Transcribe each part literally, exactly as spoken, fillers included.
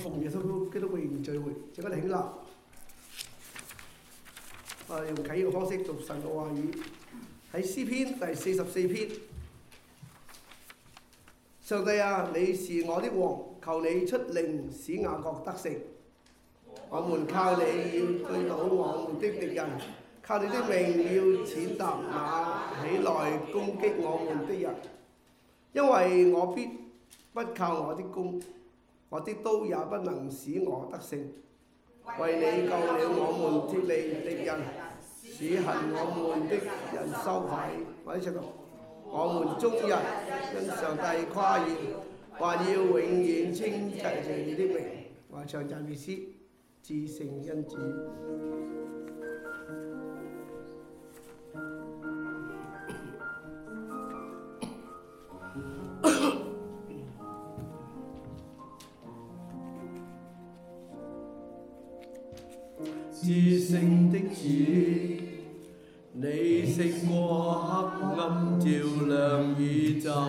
奉耶穌基督嘅名聚會，請我哋起立。我哋用啟嘅方式讀神嘅話語，喺詩篇第四十四篇。上帝啊，你是我的王，求你出令使雅各得勝。我們靠你要對倒我們的敵人，靠你的命要踐踏那起來攻擊我們的人。因為我必不靠我的弓，我的刀也不能使我得勝。為你救了我們脫離敵人，使恨我們的人羞愧。我哋一齊讀。我們終日因上帝誇耀，還要永遠稱謝你的名。我唱讚美詩，至聖恩主。至聖的主，你勝過黑暗，照亮宇宙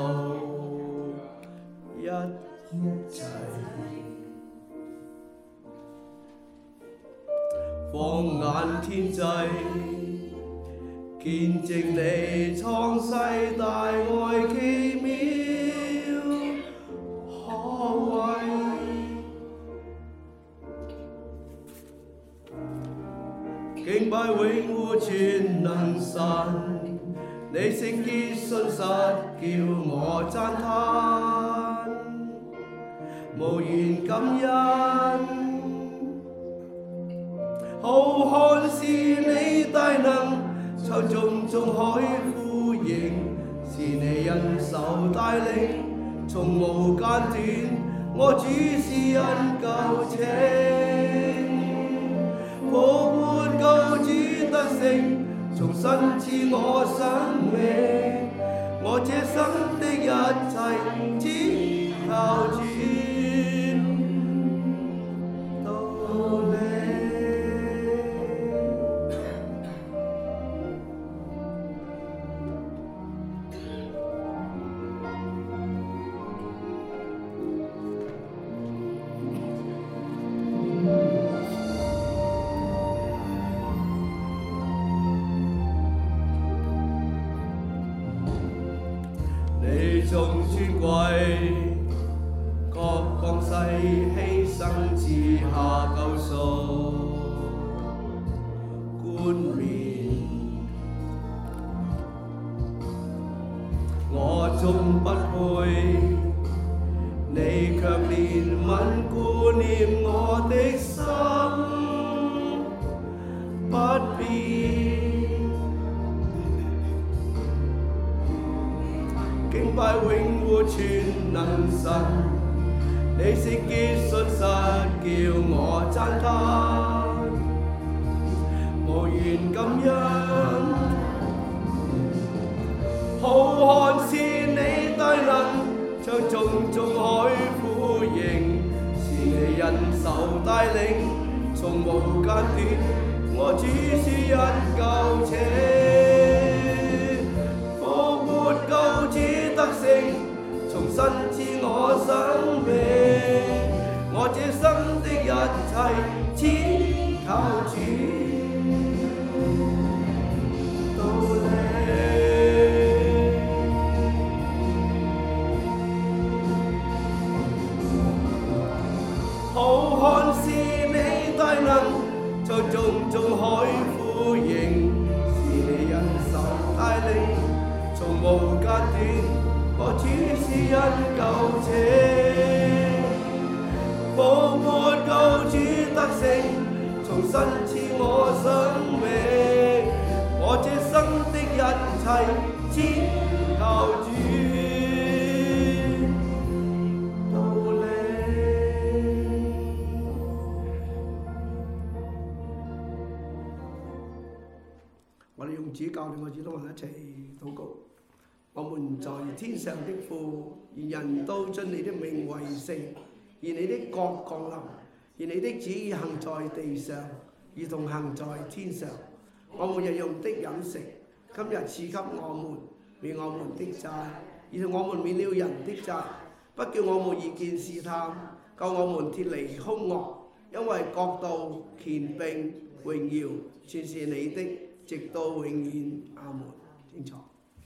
一切。放眼天際，見證你創世大愛奇妙可畏。敬拜永活全能神，你聖潔信實叫我讚嘆，無言感恩。浩瀚是你大能，抽種種海呼應，是你恩手帶領，從無間斷，我主是恩救情。復活救主得勝，重新賜我生命，我這生的一切只靠主到你。眾尊貴，各降世犧牲，賜下救贖冠冕。我終不配，你卻憐憫顧念我的心不變。敬拜永活全能神，你聖潔信實叫我讚嘆，無言感恩。浩瀚是你大能，將種種海呼應，是你恩手帶領，從無間斷，我主是恩救情。救主得勝，重新賜我生命，我這生的一切只靠主到你。浩瀚是你大能，將種種海呼應，是你恩手帶領，從無間斷，我主是恩救情。復活救主得勝，重新賜我生命，我這生的一切只靠主到你。我哋用主教練，我主都同一齊禱告。我們在天上的父，願人都尊你的名為聖，願你的國降臨，願你的旨意行在地上，如同行在天上。我們日用的飲食，今日賜給我們，免我們的債，如同我們免了人的債，不叫我們遇見試探， 救我們脫離兇惡，因為國度、權柄、榮耀，全是你的，直到永遠。阿門。請坐。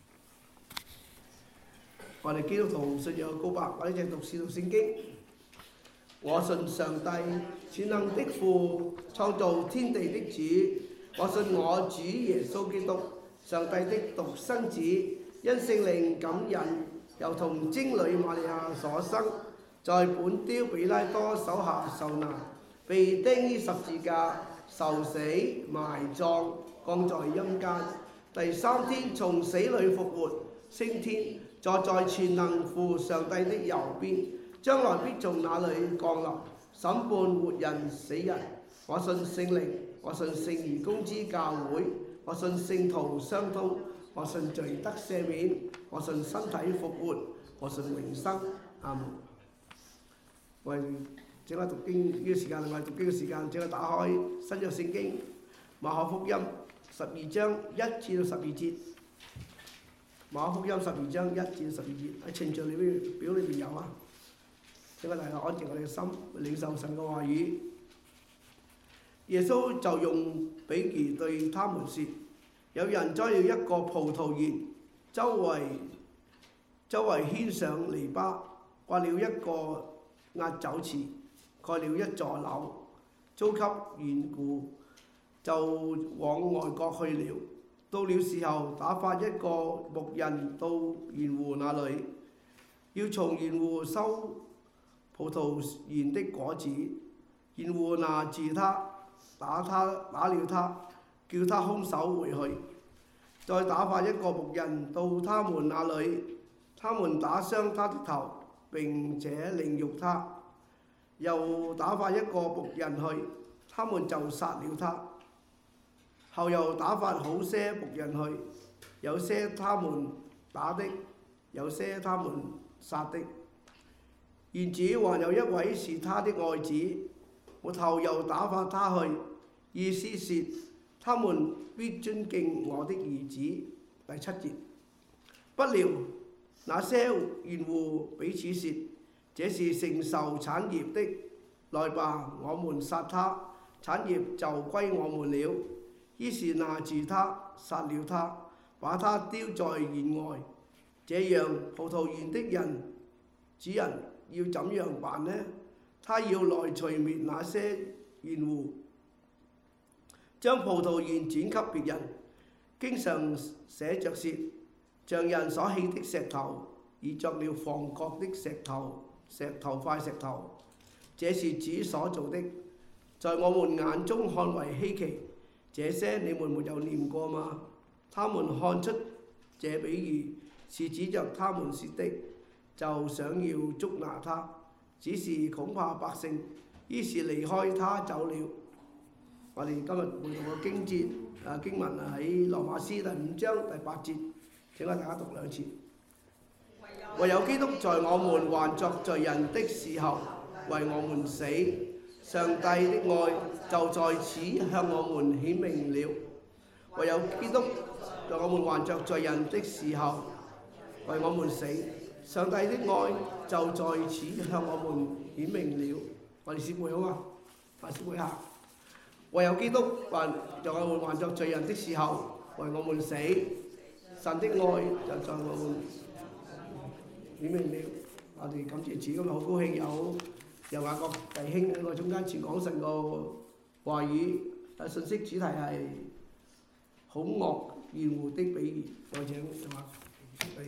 我哋基督徒信仰告白，我哋就讀《使徒聖經》。我信上帝，全能的父，創造天地的主。我信我主耶穌基督，上帝的獨生子，因聖靈感孕，又同貞女瑪利亞所生，在本丟彼拉多手下受難，被釘於十字架，受死、埋葬，降在陰間。第三天從死裏復活，升天，坐在全能父上帝的右邊，將來必從那裏降臨，審判活人死人。我信聖靈，我信聖而公之教會，我信聖徒相通，我信罪得赦免，我信身體復活，我信永生。阿門。我哋整個讀經呢個時間，我哋讀經嘅時間，整個打開新約聖經馬可福音十二章一至到十二節。馬可福音十二章一至十二節喺程序裏邊表裏邊有啊。請我哋安靜我哋嘅心，領受神嘅話語。耶穌就用比喻對他們說：有人栽了一個葡萄園，周圍周圍牽上籬笆，挖了一個壓酒池，蓋了一座樓，租給園戶，就往外國去了。到了時候，打發一個牧人到園戶那裡，要從園戶收葡萄園的果子。園戶拿住他，打他打了他，叫他空手回去。再打發一個牧人到他們那裡，他們打傷他的頭，並且凌辱他。又打發一個僕人去，他們就殺了他。後又打發好些僕人去，有些他們打的，有些他們殺的。園主還有一位是他的愛子，末後又打發他去，意思說他們必尊敬我的兒子。第七節，不料那些園戶彼此說：這是承受產業的，來吧，我們殺他，產業就歸我們了。於是拿住他，殺了他，把他丟在園外。這樣葡萄園的人主人要怎樣辦呢？他要來除滅那些園戶，將葡萄園轉給別人。經上寫着說：匠人所棄的石頭，已作了房角的石頭，石頭塊石頭。這是主所做的，在我們眼中看為稀奇。這些你們沒有念過嗎？他們看出這比喻是指着他們說的，就想要捉拿他，只是恐怕百姓，於是離開他走了。我哋今日會讀個經節啊經文啊喺羅馬書第五章第八節，請我大家讀兩次。唯有基督在我們還作罪人的時候為我們死，上帝的愛就在此向我們顯明了。唯有基督在我們還作罪人的時候為我們死，上帝的愛就在此向我們顯明了。我哋先背好嘛？快啲背下。唯有基督還在我們還作罪人的時候為我們死，神的愛就在我們顯明了。我哋感謝主，今日好高興有由雅各弟兄喺我中間傳講神個話語，啊信息主題係好惡園戶的比喻。我請係嘛？係。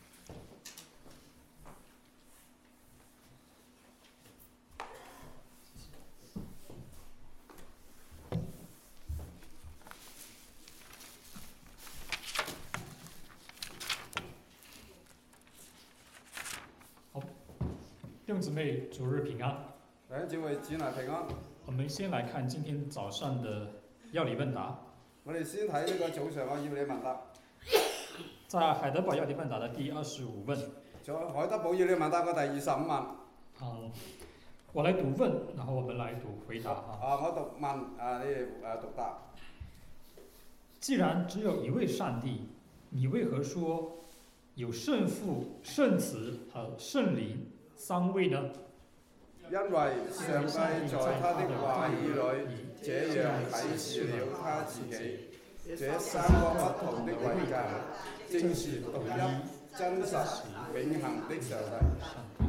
弟兄姊妹，主日平安。 弟兄姊妹，主內平安。 我們先來看今天早上的要理問答。 我哋先睇呢個早上嘅要理問答。 在海德堡要理問答的第二十五問。 在海德堡要理問答嘅第二十五問。 嗯，我來讀問，然後我們來讀回答啊。 啊，我讀問，啊你哋誒讀答。 既然只有一位上帝，你為何說有聖父、聖子和聖靈三位呢？ 因為上帝在他的話語裏這樣啟示了他自己。這三個不同的位格，正是獨一、真實、永恆的上帝。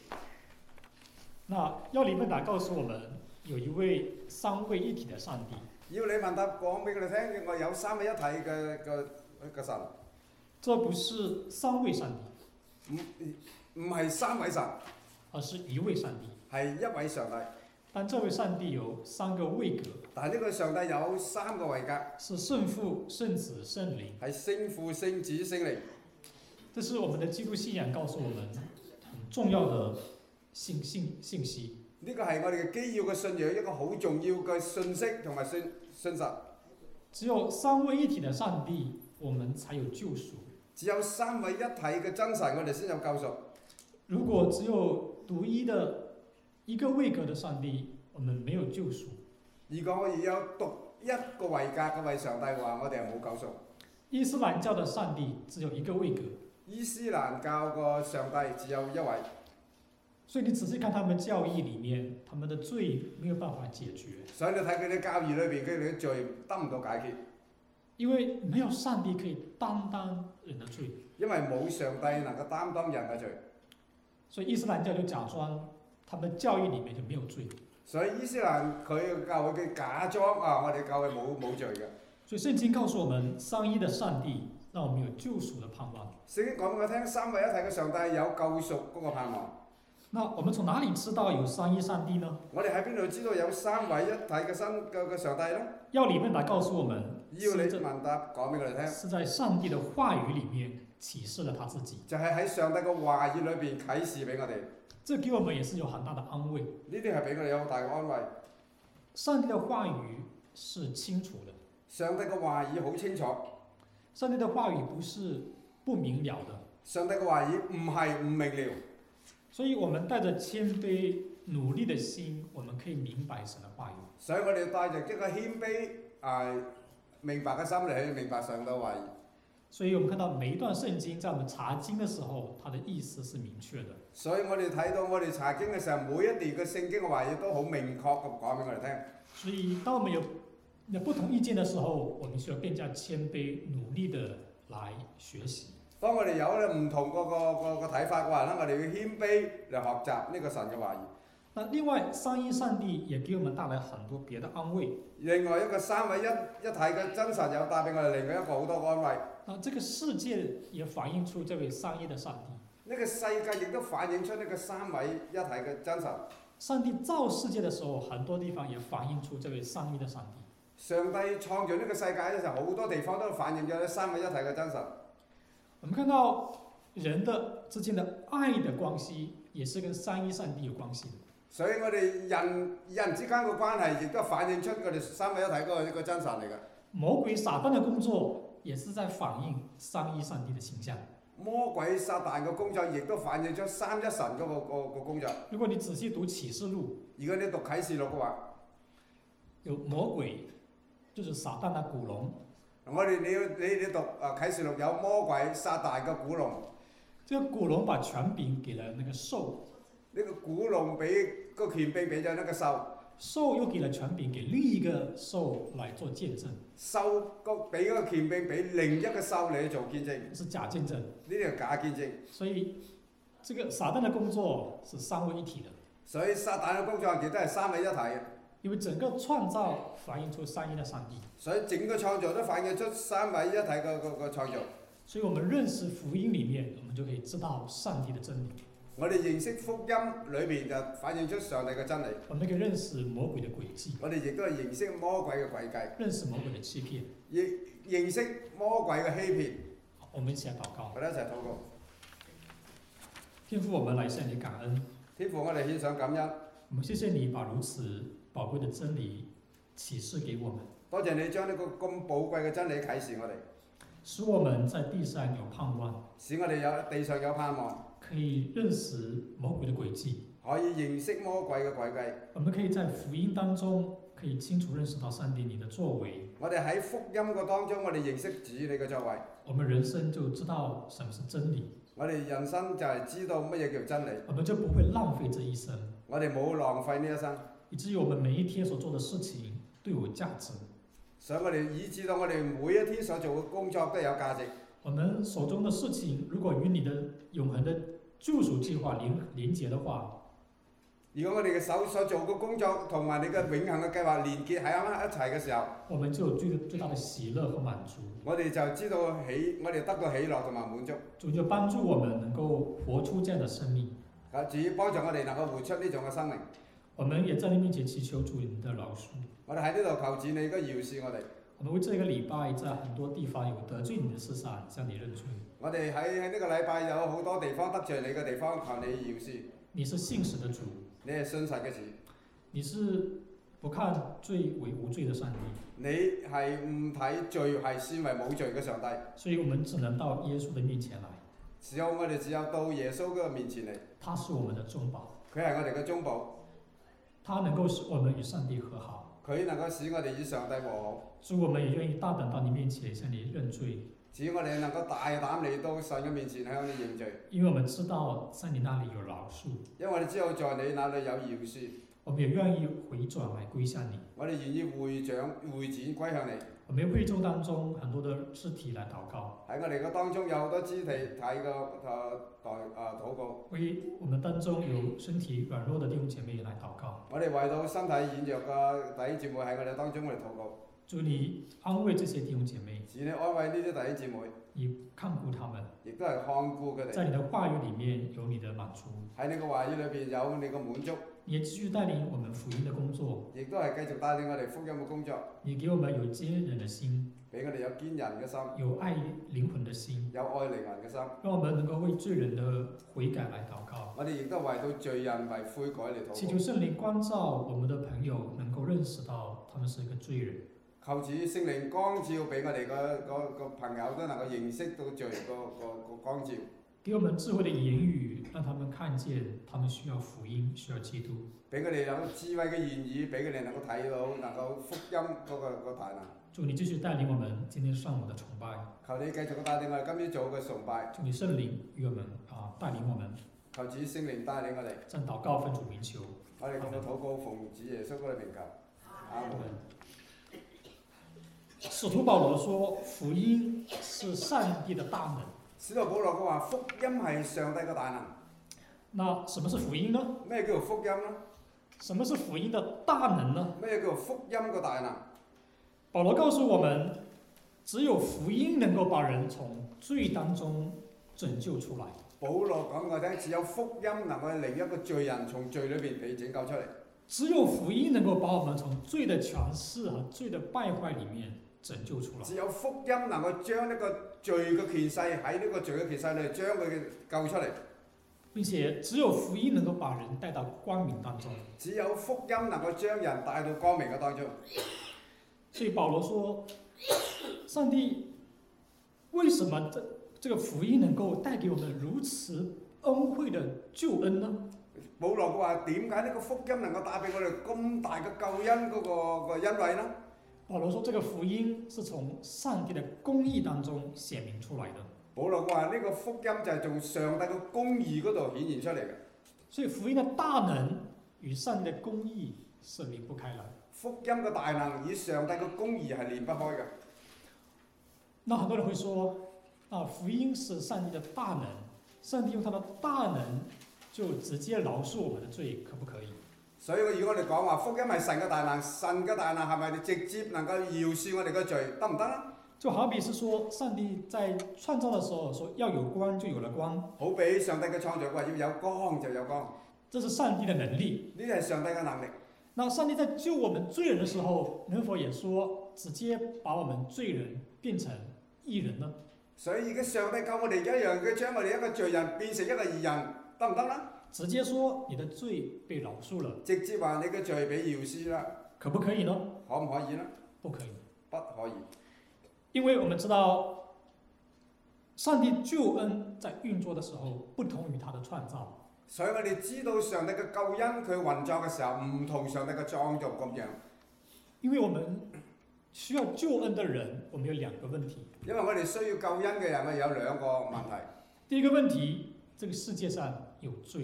那要理問答告訴我們，有一位三位一體的上帝。 要你問答講俾佢哋聽，我有三位一體嘅嘅嘅神。 這不是三位上帝， 唔唔係三位神， 而是一位上帝。 係一位上帝。 但這位上帝有三個位格， 但係呢個上帝有三個位格， 是聖父、聖子、聖靈， 係聖父、聖子、聖靈。 這是我們的基督信仰告訴我們很重要的信信信息。 呢個係我哋嘅基要嘅信仰一個好重要嘅信息同埋信信實。 只有三位一體的上帝，我們才有救贖。 只有三位一體嘅真神，我哋先有救贖。 如果只有獨一的一個位格的上帝，我們沒有救贖。 如果我哋有獨一個位格嘅位上帝嘅話，我哋係冇救贖。 伊斯蘭教的上帝只有一個位格。 伊斯蘭教個上帝只有一位。 所以你仔細看他們教義裡面，他們的罪沒有辦法解決。 所以你睇佢哋教義裏邊，佢哋嘅罪得唔到解決。因為沒有上帝可以擔當人的罪。 因為冇上帝能夠擔當人嘅罪。 所以伊斯蘭教就假裝，他們教義裡面就沒有罪。 所以伊斯蘭佢教會嘅假裝啊，我哋教會冇冇罪嘅。 所以聖經告訴我們，三一的上帝讓我們有救贖的盼望。 聖經講俾我聽，三位一體嘅上帝有救贖嗰個盼望。 那我們從哪裡知道有三一上帝呢？ 我哋喺邊度知道有三位一體嘅新嘅嘅上帝呢？ 要理問答告訴我們， 要你問答講俾我哋聽， 是在上帝的話語裡面啟示了他自己。 就係喺上帝嘅話語裏邊啟示俾我哋。 這給我們也是有很大的安慰。 呢啲係俾我哋有好大嘅安慰。 上帝的話語是清楚的。 上帝嘅話語好清楚。 上帝的話語不是不明了的。 上帝嘅話語唔係唔明了。 所以我們帶着謙卑努力的心，我們可以明白神的話語。 所以我哋帶着一個謙卑啊明白嘅心嚟去明白上帝嘅話語。 所以我們看到每一段聖經，在我們查經的時候，它的意思是明確的。 所以我哋睇到我哋查經嘅時候，每一段嘅聖經嘅話語都好明確咁講俾我哋聽。 所以當我們有有不同意見的時候，我們需要更加謙卑努力的來學習。 當我哋有咧唔同個個個個睇法嘅話咧，我哋要謙卑嚟學習呢個神嘅話語。 那另外三一上帝也給我們帶來很多別的安慰。 另外一個三位一一體嘅真神有帶俾我哋另外一個好多安慰。 那這個世界也反映出這位三一的上帝。 呢個世界亦都反映出呢個三位一體嘅真神。 上帝造世界的時候，很多地方也反映出這位三一的上帝。 上帝創造呢個世界嘅時候，好多地方都反映咗呢三位一體嘅真神。 我們看到人的之間的愛的關係，也是跟三一上帝有關係的。 所以我哋人人之間嘅關係，亦都反映出我哋三位一體嗰個一個真神嚟嘅。 魔鬼撒旦的工作，也是在反映三一上帝的形象。 魔鬼撒旦嘅工作，亦都反映出三一神嗰個個個工作。如果你仔細讀啟示錄， 如果你讀啟示錄嘅話， 有魔鬼，就是撒旦的古龍。 我哋你要你你讀啊啟示錄有魔鬼撒旦嘅古龍。 這個古龍把權柄給了那個獸。 呢個古龍俾個權柄俾咗那個獸。 獸又給了權柄給另一個獸來做見證。 獸個俾個權柄俾另一個獸嚟做見證。 是假見證。呢啲係假見證。 所以，這個撒旦的工作是三位一體的。 所以撒旦嘅工作亦都係三位一體嘅。 因為整個創造反映出三一的上帝。 所以整個創造都反映出三位一體嘅個個創造。 所以我們認識福音裡面，我們就可以知道上帝的真理。 我哋認識福音裏邊就反映出上帝嘅真理。 我們可以認識魔鬼的詭計。 我哋亦都係認識魔鬼嘅詭計。 認識魔鬼的欺騙。 亦認識魔鬼嘅欺騙。 我們一起來禱告。 我哋一齊禱告。 天父，我們來向你感恩。 天父，我哋獻上感恩。 我們謝謝你把如此寶貴的真理啟示給我們。 多謝你將呢個咁寶貴嘅真理啟示我哋， 使我們在地上有盼望， 使我哋有地上有盼望， 可以認識魔鬼的詭計， 可以認識魔鬼嘅詭計。 我們可以在福音當中可以清楚認識到上帝你的作為。 我哋喺福音嘅當中，我哋認識主你嘅作為。 我們人生就知道什麼是真理。 我哋人生就係知道乜嘢叫真理。 我們就不會浪費這一生。 我我哋冇浪費呢一生， 以至於我們每一天所做的事情都有價值。 所以我哋以致到我哋每一天所做嘅工作都有價值。 我們手中的事情，如果與你的永恆的救贖計劃連連結的話， 如果我哋嘅手所做嘅工作同埋你嘅永恆嘅計劃連結喺啱啱一齊嘅時候， 我們就有最最大的喜樂和滿足。 我哋就知道喜，我哋得到喜樂同埋滿足。 主就幫助我們能夠活出這樣的生命。 主幫助我哋能夠活出呢種嘅生命。 我們也在你面前祈求主你的饒恕。 我哋喺呢度求主你應該饒恕我哋。 我們為這個禮拜在很多地方有得罪你的事上向你認罪。 我哋喺喺呢個禮拜有好多地方得罪你嘅地方，求你饒恕。 你是信實的主。 你係信實嘅主。 你是不看罪為無罪的上帝。 你係唔睇罪係視為冇罪嘅上帝。 所以我們只能到耶穌的面前來。 只有我哋只有到耶穌嘅面前嚟。 他是我們的中保。 佢係我哋嘅中保。 他能夠使我們與上帝和好。 佢能夠使我哋與上帝和好。 主，我們也願意大膽到你面前向你認罪。 只我哋能夠大膽嚟到神嘅面前向你認罪。 因為我們知道在你那裏有饒恕。 因為我哋知道在你那裏有饒恕。 我們也願意回轉來歸向你。 我哋願意回轉回轉歸向你。 我們會眾當中很多的肢體來禱告。 喺我哋嘅當中有好多肢體睇個誒代誒禱告。 為我們當中有身體軟弱的弟兄姐妹來禱告。 我哋為到身體軟弱嘅弟兄姊妹喺我哋當中嚟禱告。 主你安慰這些弟兄姐妹。 主你安慰呢啲弟兄姊妹。 你看顧他們。 亦都係看顧佢哋。 在你的話語裡面有你的滿足。 喺你嘅話語裏邊有你嘅滿足。 你也繼續帶領我們福音的工作。 亦都係繼續帶領我哋福音嘅工作。 你給我們有堅忍的心。 俾我哋有堅忍嘅心。 有愛靈魂的心。 有愛靈魂嘅心。 讓我們能夠為罪人的悔改來禱告。 我哋亦都為到罪人為悔改嚟禱告。 祈求聖靈光照我們的朋友，能夠認識到他們是一個罪人。 求主聖靈光照俾我哋個個個朋友都能夠認識到罪個個個光照。 給我們智慧的言語，讓他們看見他們需要福音，需要基督。 俾佢哋有智慧嘅言語，俾佢哋能夠睇到，能夠福音嗰個個大能。 祝你繼續帶領我們今天上午的崇拜。 求你繼續帶領我哋今朝早嘅崇拜。 祝你聖靈與我們啊帶領我們。 求主聖靈帶領我哋。 真禱告奉主名求。 我哋咁嘅禱告奉主耶穌嗰個名求。阿門。 使徒保羅說：福音是上帝的大能。 使徒保羅佢話：福音係上帝嘅大能。 那什麼是福音呢？ 咩叫做福音呢？ 什麼是福音的大能呢？ 咩叫做福音嘅大能？ 保羅告訴我們，只有福音能夠把人從罪當中拯救出來。 保羅講我聽，只有福音能夠令一個罪人從罪裏邊被拯救出嚟。 只有福音能夠把我們從罪的權勢和罪的敗壞裡面拯救出來。 只有福音能夠將呢個罪嘅權勢喺呢個罪嘅權勢裏將佢救出嚟。 並且只有福音能夠把人帶到光明當中。 只有福音能夠將人帶到光明嘅當中。 所以保羅說，上帝為什麼這這個福音能夠帶給我們如此恩惠的救恩呢？ 保羅佢話：點解呢個福音能夠帶俾我哋咁大嘅救恩嗰個個恩惠呢？ 保羅說：這個福音是從上帝的公義當中顯明出來的。 保羅話：呢個福音就係從上帝嘅公義嗰度顯現出嚟嘅。 所以福音的大能與上帝的公義是離不開來。 福音嘅大能與上帝嘅公義係離不開嘅。 那很多人會說：啊，福音是上帝的大能，上帝用他的大能就直接饒恕我們的罪，可不可以？ 所以如果我哋講話福音係神嘅大能，神嘅大能係咪直接能夠饒恕我哋嘅罪，得唔得咧？ 就好比是說，上帝在創造的時候說要有光就有了光， 好比上帝嘅創造話要有光就有光， 這是上帝的能力。 呢啲係上帝嘅能力。 那上帝在救我們罪人的時候，能否也說直接把我們罪人變成義人呢？ 所以而家上帝救我哋一樣，佢將我哋一個罪人變成一個義人，得唔得呢？ 直接說你的罪被饒恕了， 直接話你嘅罪被饒恕啦， 可不可以呢？ 可唔可以呢？ 不可以， 不可以。 因為我們知道，上帝救恩在運作的時候不同於他的創造。 所以我哋知道上帝嘅救恩佢運作嘅時候唔同上帝嘅創造咁樣。 因為我們需要救恩的人，我們有兩個問題。 因為我哋需要救恩嘅人，我有兩個問題。 第一個問題，這個世界上有罪。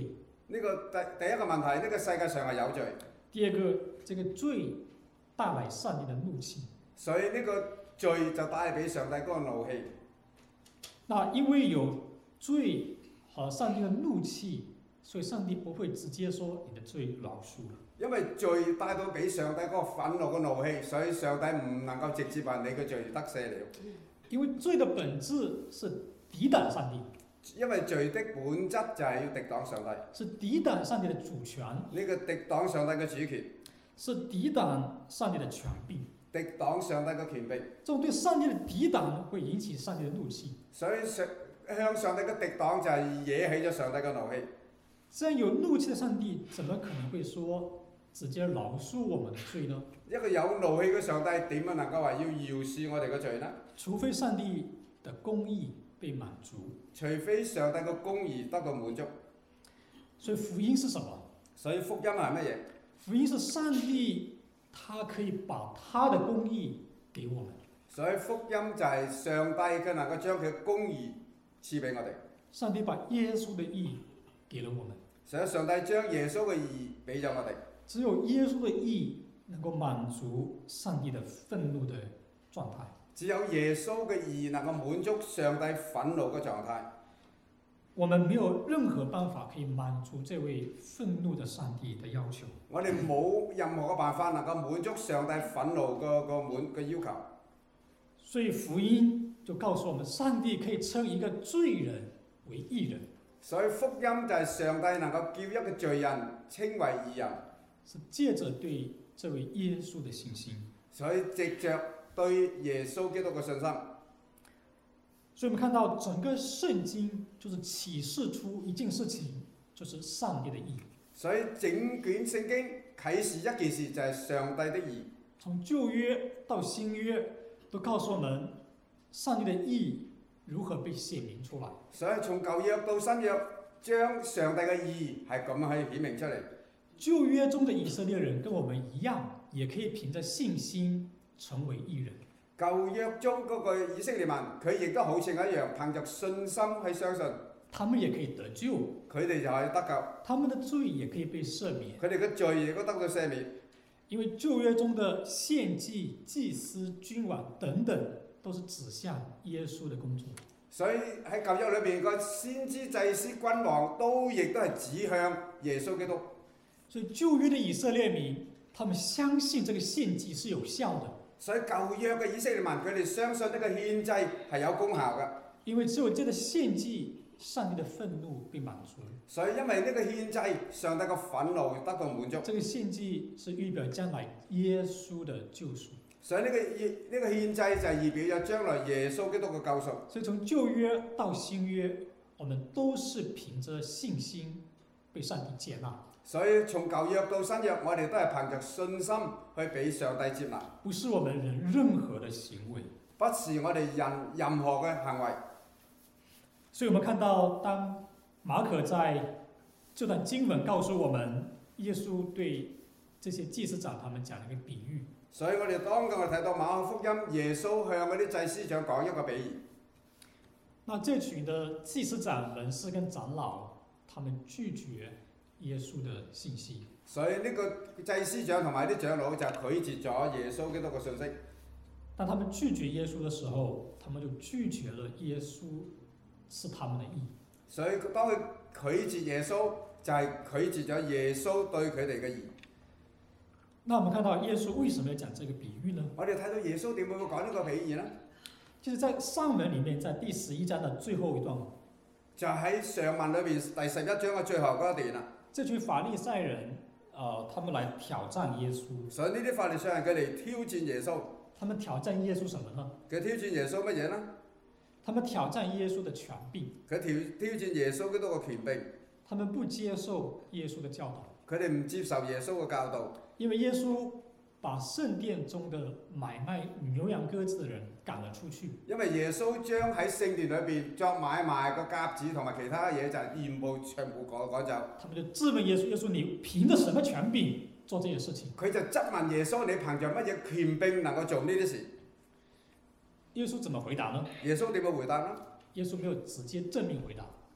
呢個第第一個問題，呢、這個世界上係有罪， 第二個，這個罪帶來上帝的怒氣。 所以呢個罪就帶俾上帝嗰個怒氣。 那因為有罪和上帝的怒氣，所以上帝不會直接說你的罪饒恕了。 因為罪帶到俾上帝嗰個憤怒嘅怒氣，所以上帝唔能夠直接話你嘅罪得赦了。 因為罪的本質是抵擋上帝， 因為罪的本質就係要敵擋上帝， 是抵擋上帝的主權， 呢個敵擋上帝嘅主權， 是抵擋上帝的權柄， 敵擋上帝嘅權柄。 這種對上帝的抵擋會引起上帝的怒氣。 所以上向上帝嘅敵擋就係惹起咗上帝嘅怒氣。 這樣有怒氣的上帝，怎麼可能會說直接饒恕我們的罪呢？ 一個有怒氣嘅上帝點樣能夠話要饒恕我哋嘅罪呢？ 除非上帝的公義被滿足， 除非上帝嘅公義得到滿足。 所以福音是什麼？ 所以福音係乜嘢？ 福音是上帝，他可以把他的公義給我們。 所以福音就係上帝佢能夠將佢嘅公義賜俾我哋。 上帝把耶穌的義給了我們。 所以上帝將耶穌嘅義俾咗我哋。 只有耶穌的義能夠滿足上帝的憤怒的狀態。 只有耶穌嘅義能夠滿足上帝憤怒嘅狀態。 我們沒有任何辦法可以滿足這位憤怒的上帝的要求。 我哋冇任何嘅辦法能夠滿足上帝憤怒個個滿嘅要求。 所以福音就告訴我們，上帝可以稱一個罪人為義人。 所以福音就係上帝能夠叫一個罪人稱為義人， 是借着對這位耶穌的信心。 所以藉着對耶穌基督嘅信心。 所以我們看到整個聖經就是啟示出一件事情，就是上帝的義。 所以整卷聖經啟示一件事就係上帝的義。 從舊約到新約都告訴我們上帝的義如何被顯明出來。 所以從舊約到新約，將上帝嘅義係咁樣去顯明出嚟。 舊約中的以色列人跟我們一樣，也可以憑着信心成為義人。 舊約中嗰個以色列民，佢亦都好似我一樣，憑着信心去相信， 他們也可以得救， 佢哋就可以得救， 他們的罪也可以被赦免。 佢哋嘅罪亦都得到赦免。 因為舊約中的獻祭、祭司、君王等等，都是指向耶穌的工作。 所以喺舊約裏邊個先知、祭司、君王都亦都係指向耶穌基督。 所以舊約的以色列民，他們相信這個獻祭是有效的。 所以舊約嘅以色列民，佢哋相信呢個獻祭係有功效嘅。 因為只有這個獻祭，上帝的憤怒被滿足。 所以因為呢個獻祭，上帝嘅憤怒得到滿足。 這個獻祭是預表將來耶穌的救贖。 所以呢個呢、這個獻祭就係預表咗將來耶穌基督嘅救贖。 所以從舊約到新約，我們都是憑着信心被上帝接納。 所以從舊約到新約，我哋都係憑着信心去俾上帝接納， 不是我們人任何的行為， 不是我哋人任何嘅行為。 所以我們看到，當馬可在這段經文告訴我們，耶穌對這些祭司長他們講了一個比喻。 所以我哋當我哋睇到馬可福音，耶穌向嗰啲祭司長講一個比喻。 那這群的祭司長、文士跟長老，他們拒絕耶穌的信息。 所以呢個祭司長同埋啲長老就拒絕咗耶穌基督嘅信息。 當他們拒絕耶穌的時候，他們就拒絕了耶穌是他們的義。 所以當佢拒絕耶穌，就係、是、拒絕咗耶穌對佢哋嘅義。 那我們看到耶穌為什麼要講這個比喻呢？ 我哋睇到耶穌點會會講呢個比喻呢？ 就是在上文裡面，在第十一章的最後一段， 就喺上文裏邊第十一章嘅最後嗰一段啦。 這群法利賽人，呃，他們來挑戰耶穌。 所以呢啲法利賽人佢哋挑戰耶穌。 他們挑戰耶穌什麼呢？ 佢挑戰耶穌乜嘢呢？ 他們挑戰耶穌的權柄。 佢挑挑戰耶穌基督嘅權柄。 他們不接受耶穌的教導。 佢哋唔接受耶穌嘅教導。 因為耶穌把聖殿中的買賣牛羊鴿子的人趕了出去。 因為耶穌將喺聖殿裏邊作買賣個鴿子同埋其他嘢就係全部全部趕趕走。 他們就質問耶穌：耶穌，你憑着什麼權柄做這些事情？ 佢就質問耶穌：你憑着乜嘢權柄能夠做呢啲事？ 耶穌怎麼回答呢？ 耶穌點樣回答呢？ 耶穌沒有直接正面回答。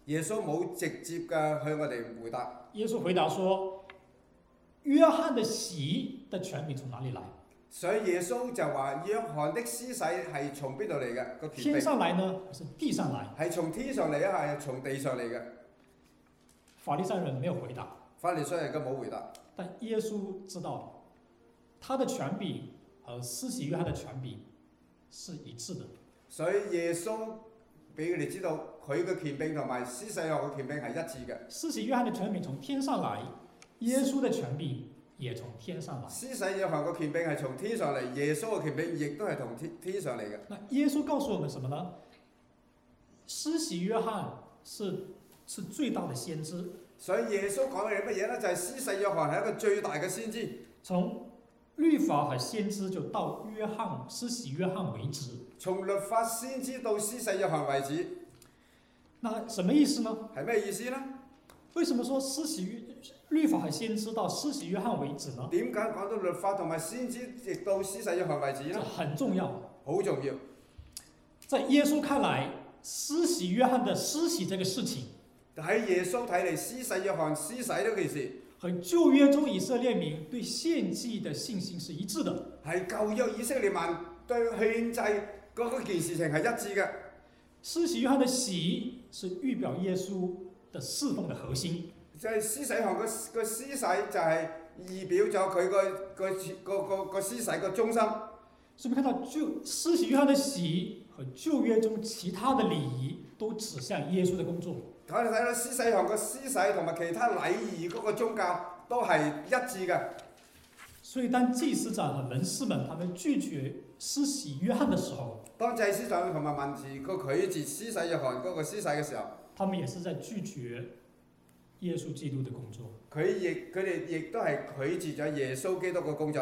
耶穌冇直接嘅向我哋回答。 耶穌回答說：約翰的洗的權柄從哪裏來？ 所以耶穌就話：約翰的施洗係從邊度嚟嘅？個權天柄上來呢，還是地上來？ 係從天上嚟啊，係從地上嚟嘅。 法利賽人沒有回答， 法利賽人嘅冇回答， 但耶穌知道，他的權柄和施洗約翰的權柄是一致的。 所以耶穌俾佢哋知道，佢嘅權柄同埋施洗約翰嘅權柄係一致嘅。 施洗約翰的權柄從天上來，耶穌的權柄也從天上來。 施洗約翰嘅權柄係從天上嚟，耶穌嘅權柄亦都係從天天上嚟嘅。 那耶穌告訴我們什麼呢？施洗約翰是是最大的先知。 所以耶穌講嘅係乜嘢呢？就係、是、施洗約翰係一個最大嘅先知。 從律法和先知就到約翰施洗約翰為止。 從律法先知到施洗約翰為止。 那什麼意思呢？ 係咩意思呢？ 為什麼說施洗律法和先知到施洗約翰為止呢？ 點解講到律法同埋先知直到施洗約翰為止呢？ 很重要， 好重要。 在耶穌看來，施洗約翰的施洗這個事情， 喺耶穌睇嚟，施洗約翰施洗呢件事， 和舊約中以色列民對獻祭的信心是一致的。 係舊約以色列民對獻祭嗰件事情係一致嘅。 施洗約翰的洗是預表耶穌的侍奉的核心。 就係施洗約翰個個施洗就係預表咗佢個個個個個施洗個中心。 所以看到舊施洗約翰的洗和舊約中其他的禮儀都指向耶穌的工作。 我哋睇到施洗約翰個施洗同埋其他禮儀嗰個宗教都係一致嘅。 所以當祭司長和文士們他們拒絕施洗約翰的時候， 當祭司長同埋文士個拒絕施洗約翰嗰個施洗嘅時候， 他們也是在拒絕耶穌基督的工作。 佢亦佢哋亦都係拒絕咗耶穌基督嘅工作。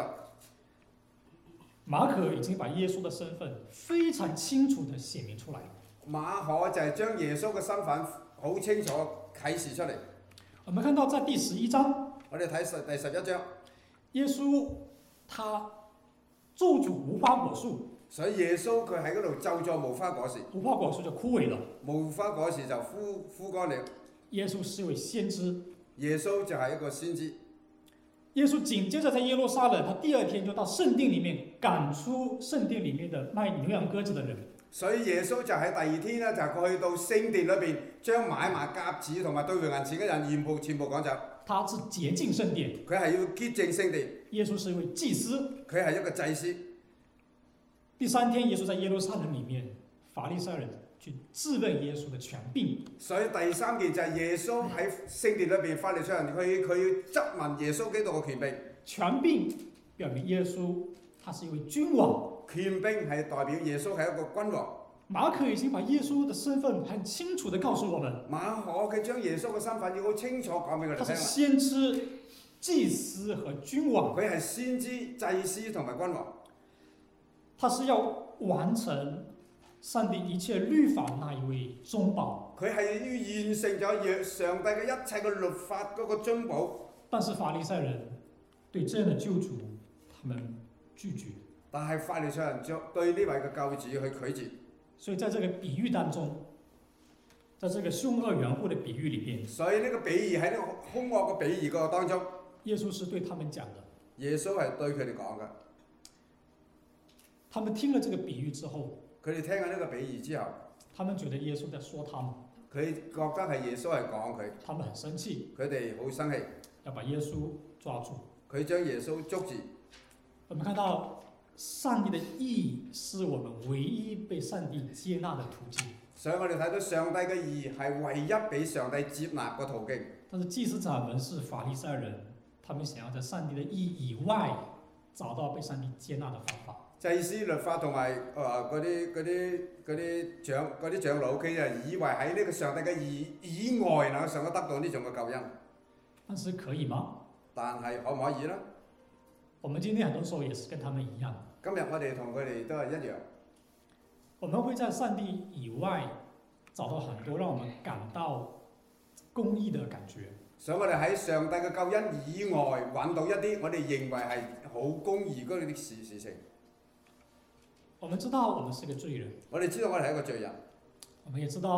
馬可已經把耶穌的身份非常清楚地寫明出來。 馬可就係將耶穌嘅身份好清楚啟示出嚟。 我們看到在第十一章， 我哋睇第十一章， 耶穌他咒詛無花果樹， 所以耶穌佢喺嗰度咒詛無花果樹， 無花果樹就枯萎了， 無花果樹就枯枯乾了。 耶穌是一位先知， 耶穌就係一個先知。 耶穌緊接着在耶路撒冷，他第二天就到聖殿裡面趕出聖殿裡面的賣牛羊鴿子的人。 所以耶穌就喺第二天咧，就去到聖殿裏邊，將買賣鴿子同埋兌換銀錢嘅人全部全部趕走。 他是潔淨聖殿， 佢係要潔淨聖殿。 耶穌是一位祭司， 佢係一個祭司。 第三天，耶穌在耶路撒冷裡面，法利賽人去質問耶穌的權柄。 所以第三件就係耶穌喺聖殿裏邊，法利賽人佢佢質問耶穌基督嘅權柄。 權柄表明耶穌他是一位君王。 權柄係代表耶穌係一個君王。 馬可已經把耶穌的身份很清楚地告訴我們。 馬可佢將耶穌嘅身份要好清楚講俾佢哋聽啦。 他是先知、祭司和君王。 佢係先知、祭司同埋君王。 他是要完成上帝一切律法那一位中保。 佢係要完成咗上帝嘅一切嘅律法嗰個中保。 但是法利賽人對這樣的救主，他們拒絕。 但係法利賽人對呢位嘅救主去拒絕。 所以在這個比喻當中，在這個兇惡園戶的比喻裡面， 所以呢個比喻喺呢個兇惡嘅比喻個當中， 耶穌是對他們講的。 耶穌係對佢哋講嘅。 他們聽了這個比喻之後， 佢哋聽緊呢個比喻之後， 他們覺得耶穌在說他們， 佢覺得係耶穌係講佢， 他們很生氣， 佢哋好生氣， 要把耶穌抓住。 佢將耶穌捉住。 我們看到上帝的義是我們唯一被上帝接納的途徑。 所以我哋睇到上帝嘅義係唯一俾上帝接納嘅途徑。 但是祭司長們是法利賽人，他們想要在上帝的義以外找到被上帝接納的方法。 祭司律法同埋誒嗰啲嗰啲嗰啲長嗰啲長老，佢就以為喺呢個上帝嘅義以外能夠上得得到呢種嘅救恩。 但是可以嗎？ 但係可唔可以呢？ 我們今天很多時候也是跟他們一樣。 今日我哋同佢哋都係一樣。 我們會在上帝以外找到很多讓我們感到公義的感覺。 所以我哋喺上帝嘅救恩以外揾到一啲我哋認為係好公義嗰啲事事情。 我們知道我們是個罪人， 我哋知道我哋係一個罪人， 我們也知道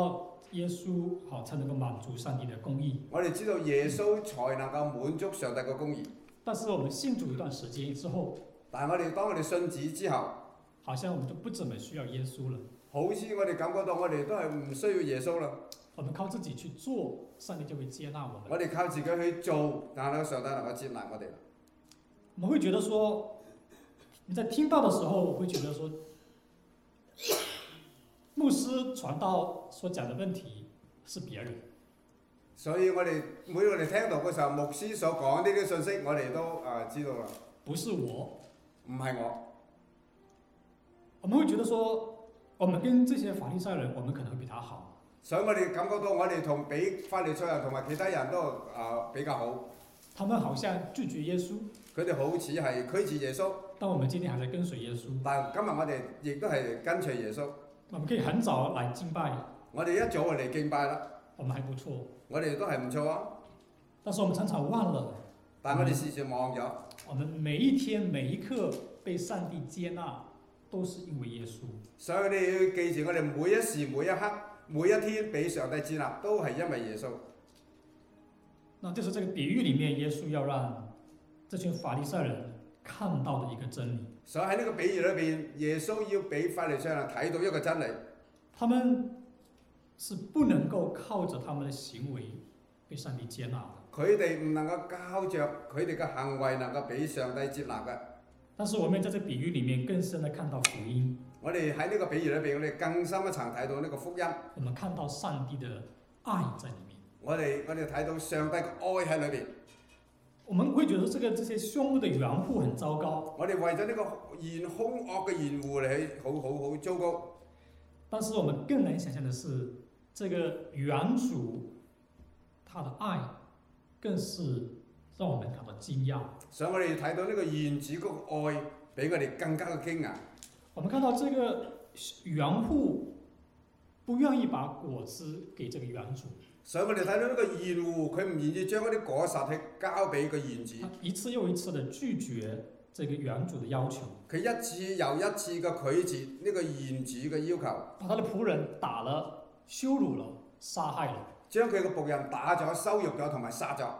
耶穌好才能夠滿足上帝的公義。 我哋知道耶穌才能夠滿足上帝嘅公義。 但是我們信主一段時間之後， 但係我哋當我哋信主之後， 好像我們就不怎麼需要耶穌了。 好似我哋感覺到我哋都係唔需要耶穌啦。 我們靠自己去做，上帝就會接納我們。 我哋靠自己去做，但係上帝能夠接納我哋啦。 我們會覺得說，你在聽到的時候，會覺得說，牧師傳道所講的問題是別人。 所以我哋每我哋聽到嘅時候，牧師所講呢啲信息，我哋都啊知道啦。 不是我， 唔係我。 我們會覺得說，我們跟這些法利賽人，我們可能會比他好。 所以我哋感覺到我哋同比法利賽人同埋其他人都啊比較好。 他們好像拒絕耶穌， 佢哋好似係拒絕耶穌。 但我們今天還在跟隨耶穌。 但今日我哋亦都係跟隨耶穌。 我們可以很早來敬拜。 我哋一早就嚟敬拜啦。 我們還不錯。 我哋都係唔錯啊。 但是我們常常忘了。 但我哋時常忘咗。 我們每一天每一刻被上帝接納，都是因為耶穌。 所以你要記住，我哋每一時每一刻每一天俾上帝接納，都係因為耶穌。 那就是這個比喻裡面，耶穌要讓這群法利賽人看到的一個真理。 所以喺呢個比喻裏邊，耶穌要俾法利賽人睇到一個真理。 他們是不能夠靠着他們的行為被上帝接納的。 佢哋唔能夠靠着佢哋嘅行為能夠俾上帝接納嘅。 但是我們在這比喻裡面更深地看到福音。 我哋喺呢個比喻裏邊，我哋更深一層睇到呢個福音。 我們看到上帝的愛在裡面。 我哋我哋睇到上帝嘅愛喺裏邊。 我們會覺得這個這些兇惡的園戶很糟糕。 我哋為咗呢個現兇惡嘅園戶嚟去好好好糟糕。 但是我們更難想象的是，這個園主他的愛更是讓我們感到驚訝。 所以我哋睇到呢個園主嗰個愛，比我哋更加嘅驚訝。 我們看到這個園戶不願意把果子給這個園主。 所以我哋睇到呢個園戶，佢唔願意將嗰啲果實去交俾個園主。 一次又一次的拒絕這個園主的要求。 佢一次又一次嘅拒絕呢個園主嘅要求。 把他的僕人打了、羞辱了、殺害了。 將佢嘅僕人打咗、羞辱咗同埋殺咗。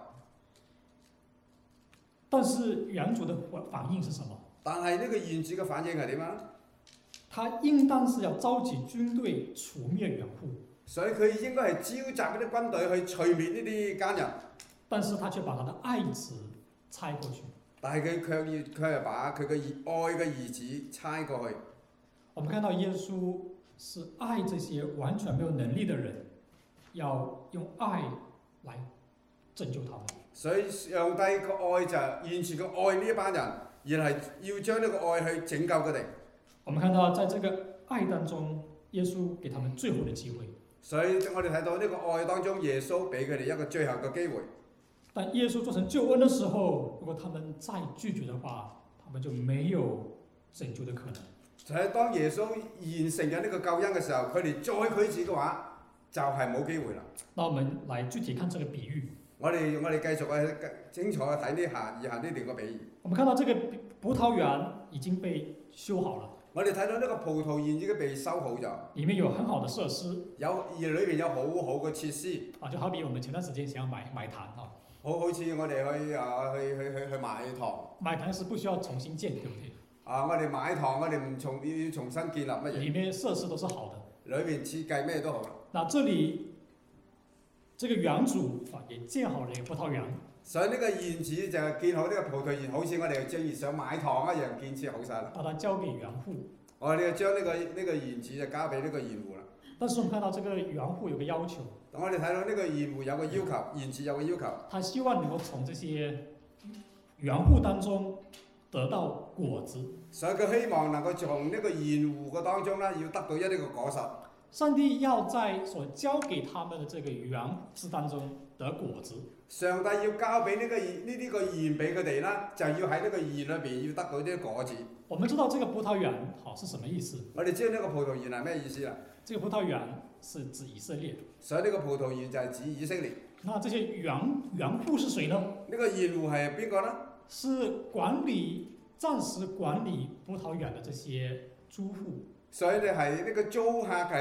但是園主的反應是什麼？ 但係呢個園主嘅反應係點啊？ 他應當是要召集軍隊除滅園戶。 所以佢應該係召集嗰啲軍隊去除滅呢啲奸人。 但是他卻把他的愛子猜過去。 但係佢卻要佢係把佢嘅愛嘅兒子猜過去。 我們看到耶穌是愛這些完全沒有能力的人，要用愛來拯救他們。所以上帝嘅愛就完全嘅愛呢一班人，而係要將呢個愛去拯救佢哋。 我們看到在這個愛當中，耶穌給他們最後的機會。 所以我哋睇到呢個愛當中，耶穌俾佢哋一個最後嘅機會。 但耶穌做成救恩的時候，如果他們再拒絕的話，他們就沒有拯救的可能。 就係當耶穌完成咗呢個救恩嘅時候，佢哋再拒絕嘅話，就係冇機會啦。 那我們來具體看這個比喻。 我哋我哋繼續去清楚去睇呢下以下呢段個比喻。 我們看到這個葡萄園已經被修好了。 我哋睇到呢個葡萄園已經被修好咗， 裡面有很好的設施， 有而裏邊有好好嘅設施。 啊，就好比我們前段時間想要買買壇啊， 好好似我哋去啊去去去去買堂。 買壇是不需要重新建，對不對？ 啊，我哋買堂，我哋唔重要重新建立乜嘢。 裡面設施都是好的。 裏邊設計咩都好啦。 那這裡這個園主啊，也建好了一個葡萄園。 所以呢個園主就建好呢個葡萄園，好似我哋正如想買堂一樣建設好晒啦。 把它交給園戶。 我哋就將呢個呢個園主就交俾呢個園戶啦。 但是我們看到這個園戶有個要求。 我哋睇到呢個園戶有個要求，園主有個要求。 他希望能夠從這些園戶當中得到果子。 所以佢希望能夠從呢個園戶嘅當中咧，要得到一啲個果實。 上帝要在所交給他們的這個園子當中得果子。 上帝要交俾呢個呢啲個園俾佢哋啦，就要喺呢個園裏邊要得到啲果子。 我們知道這個葡萄園好是什麼意思？ 我哋知道呢個葡萄園係咩意思啦？ 這個葡萄園是指以色列。 所以呢個葡萄園就係指以色列。 那這些園園戶是誰呢？ 呢個園戶係邊個呢？ 是管理暫時管理葡萄園的這些租戶。 所以你係呢個租客係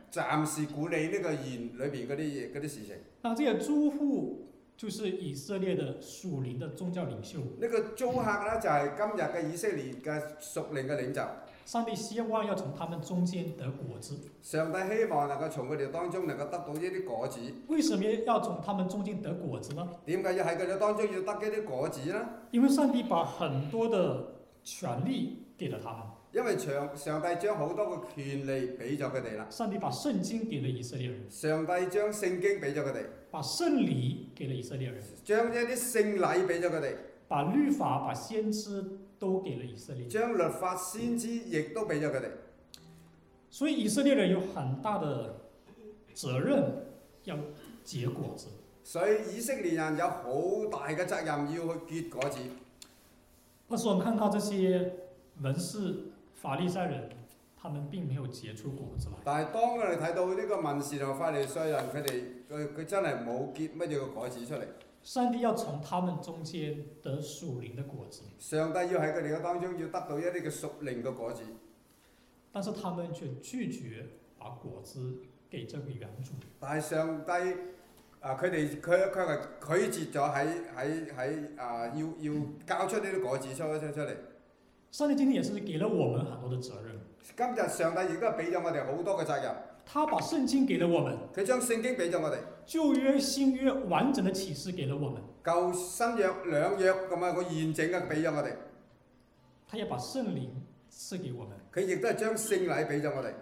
暫時管理呢個園裏邊嗰啲嘢嗰啲事情。 那這個租戶就是以色列的屬靈的宗教領袖。 呢個租客咧就係今日嘅以色列嘅屬靈嘅領袖。 上帝希望要從他們中間得果子。 上帝希望能夠從佢哋當中能夠得到呢啲果子。 為什麼要從他們中間得果子呢？ 點解要喺佢哋當中要得呢啲果子呢？ 因為上帝把很多的權利給了他們。 因為上上帝將好多嘅權利俾咗佢哋啦。 上帝把聖經給了以色列人。 上帝將聖經俾咗佢哋。 把聖禮給了以色列人。 將一啲聖禮俾咗佢哋。 把律法、把先知都給了以色列人。 將律法、先知亦都俾咗佢哋。 所以以色列人有很大的責任要結果子。 所以以色列人有好大嘅責任要去結果子。 但是我們看到這些文士、法利賽人，他們並沒有結出果子來。 但係當我哋睇到呢個文士同法利賽人，佢哋佢佢真係冇結乜嘢嘅果子出嚟。 上帝要從他們中間得屬靈的果子。 上帝要喺佢哋嘅當中要得到一啲嘅屬靈嘅果子。 但是他們卻拒絕把果子給這個園主。 但係上帝啊，佢哋佢佢係拒絕咗喺喺喺啊，要要交出呢啲果子出出出嚟。 上帝今天也是給了我們很多的責任。 今日上帝亦都係俾咗我哋好多嘅責任。 他把聖經給了我們， 佢將聖經俾咗我哋。 舊約、新約完整的啟示給了我們。 舊新約兩約咁啊，個完整嘅俾咗我哋。 他也把聖靈賜給我們。 佢亦都係將聖禮俾咗我哋。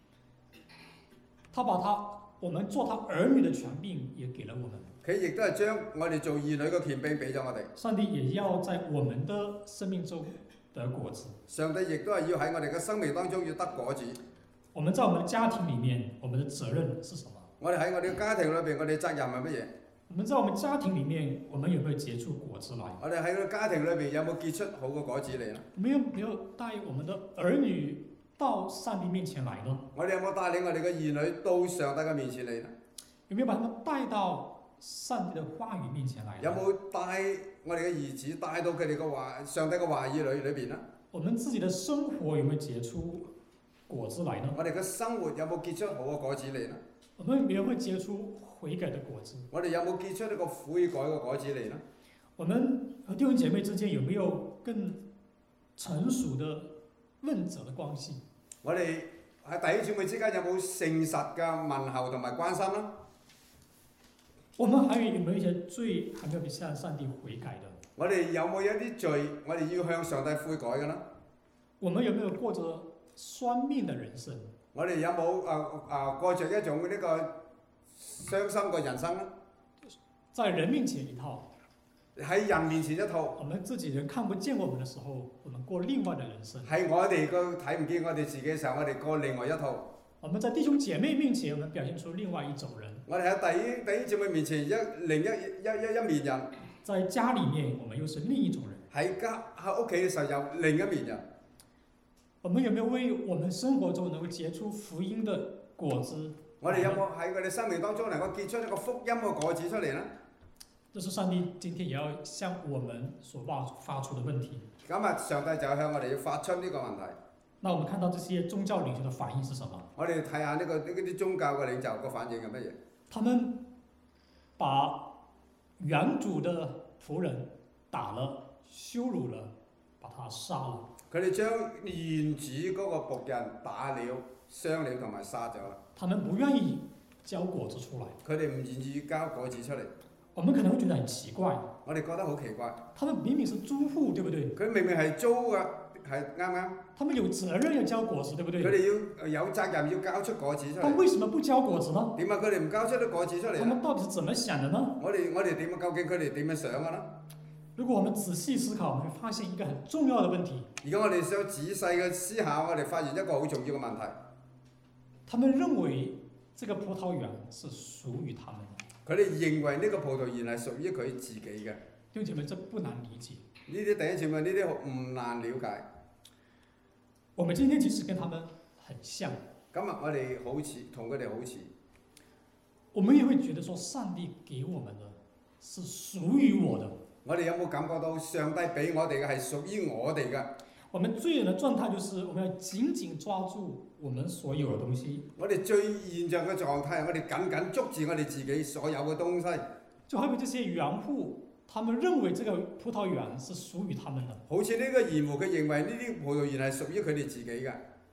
他把他我們做他兒女的權柄也給了我們。 佢亦都係將我哋做兒女嘅權柄俾咗我哋。 上帝也要在我們的生命中得果子。 上帝亦都係要喺我哋嘅生命當中要得果子。 我們在我們的家庭裡面，我們的責任是什麼？ 我哋喺我哋嘅家庭裏邊，我哋責任係乜嘢？ 我們在我們家庭裡面，我們有沒有結出果子來？ 我哋喺個家庭裏邊有冇結出好嘅果子嚟呢？ 我們有沒有帶我們的兒女到上帝面前來呢？ 我哋有冇帶領我哋嘅兒女到上帝嘅面前嚟呢？ 有沒有把他們帶到上帝的話語面前來呢？ 有冇帶我哋嘅兒子帶到佢哋嘅話上帝嘅話語裏裏邊呢？ 我們自己的生活有沒有結出果子來呢？ 我哋嘅生活有冇結出好嘅果子嚟呢？ 我們有沒有結出悔改的果子？ 我哋有冇結出呢個悔改嘅果子嚟呢？ 我們和弟兄姐妹之間有沒有更成熟的問責的關係？ 我哋喺弟兄姊妹之間有冇誠實嘅問候同埋關心呢？ 我們還有有沒有一些罪還沒有向上帝悔改的？ 我哋有冇一啲罪，我哋要向上帝悔改嘅呢？ 我們有沒有過着雙面的人生？ 我哋有冇啊啊過着一種呢個傷心嘅人生呢？ 在人面前一套， 喺人面前一套， 我們自己人看不見我們的時候，我們過另外的人生。 係我哋個睇唔見我哋自己嘅時候，我哋過另外一套。 我們在弟兄姐妹面前，我們表現出另外一種人。 我哋喺弟兄弟兄姊妹面前一另一一一一面人。 在家裡面，我們又是另一種人。 喺家喺屋企嘅時候有另一面人。 我們有沒有為我們生活中能夠結出福音的果子？ 我哋有冇喺我哋生命當中能夠結出一個福音嘅果子出嚟呢？ 這是上帝今天也要向我們所發發出的問題。 今日上帝就向我哋要發出呢個問題。 那我們看到這些宗教領袖的反應是什麼？ 我哋睇下呢個呢啲宗教嘅領袖個反應係乜嘢？ 他們把園主的僕人打了、羞辱了、把他殺了。 佢哋將園主嗰個僕人打了、傷了同埋殺咗啦。 他們不願意交果子出來。 佢哋唔願意交果子出嚟。 我們可能會覺得很奇怪。 我哋覺得好奇怪。 他們明明是租戶，對不對？ 佢明明係租㗎，係啱啱。 他們有責任要交果子，對不對？ 佢哋要有責任要交出果子出嚟。 但為什麼不交果子呢？ 點解佢哋唔交出啲果子出嚟？ 他們到底是怎麼想的呢？ 我哋我哋點？究竟佢哋點樣想嘅呢？ 如果我們仔細思考，我們會發現一個很重要的問題。 而家我哋想仔細嘅思考，我哋發現一個好重要嘅問題。 他們認為這個葡萄園是屬於他們的。 佢哋認為呢個葡萄園係屬於佢自己嘅。 弟兄姐妹，這不難理解。 呢啲弟兄姐妹，呢啲唔難了解。 我們今天其實跟他們很像。 今日我哋好似同佢哋好似。 我們也會覺得說，上帝給我們的是屬於我的。 我哋有冇感覺到上帝俾我哋嘅係屬於我哋嘅？ 我們罪人的狀態就是我們要緊緊抓住我們所有的東西。 我哋最現象嘅狀態，我哋緊緊捉住我哋自己所有嘅東西。 就好比這些園戶，他們認為這個葡萄園是屬於他們的。 好似呢個園戶，佢認為呢啲葡萄園係屬於佢哋自己嘅，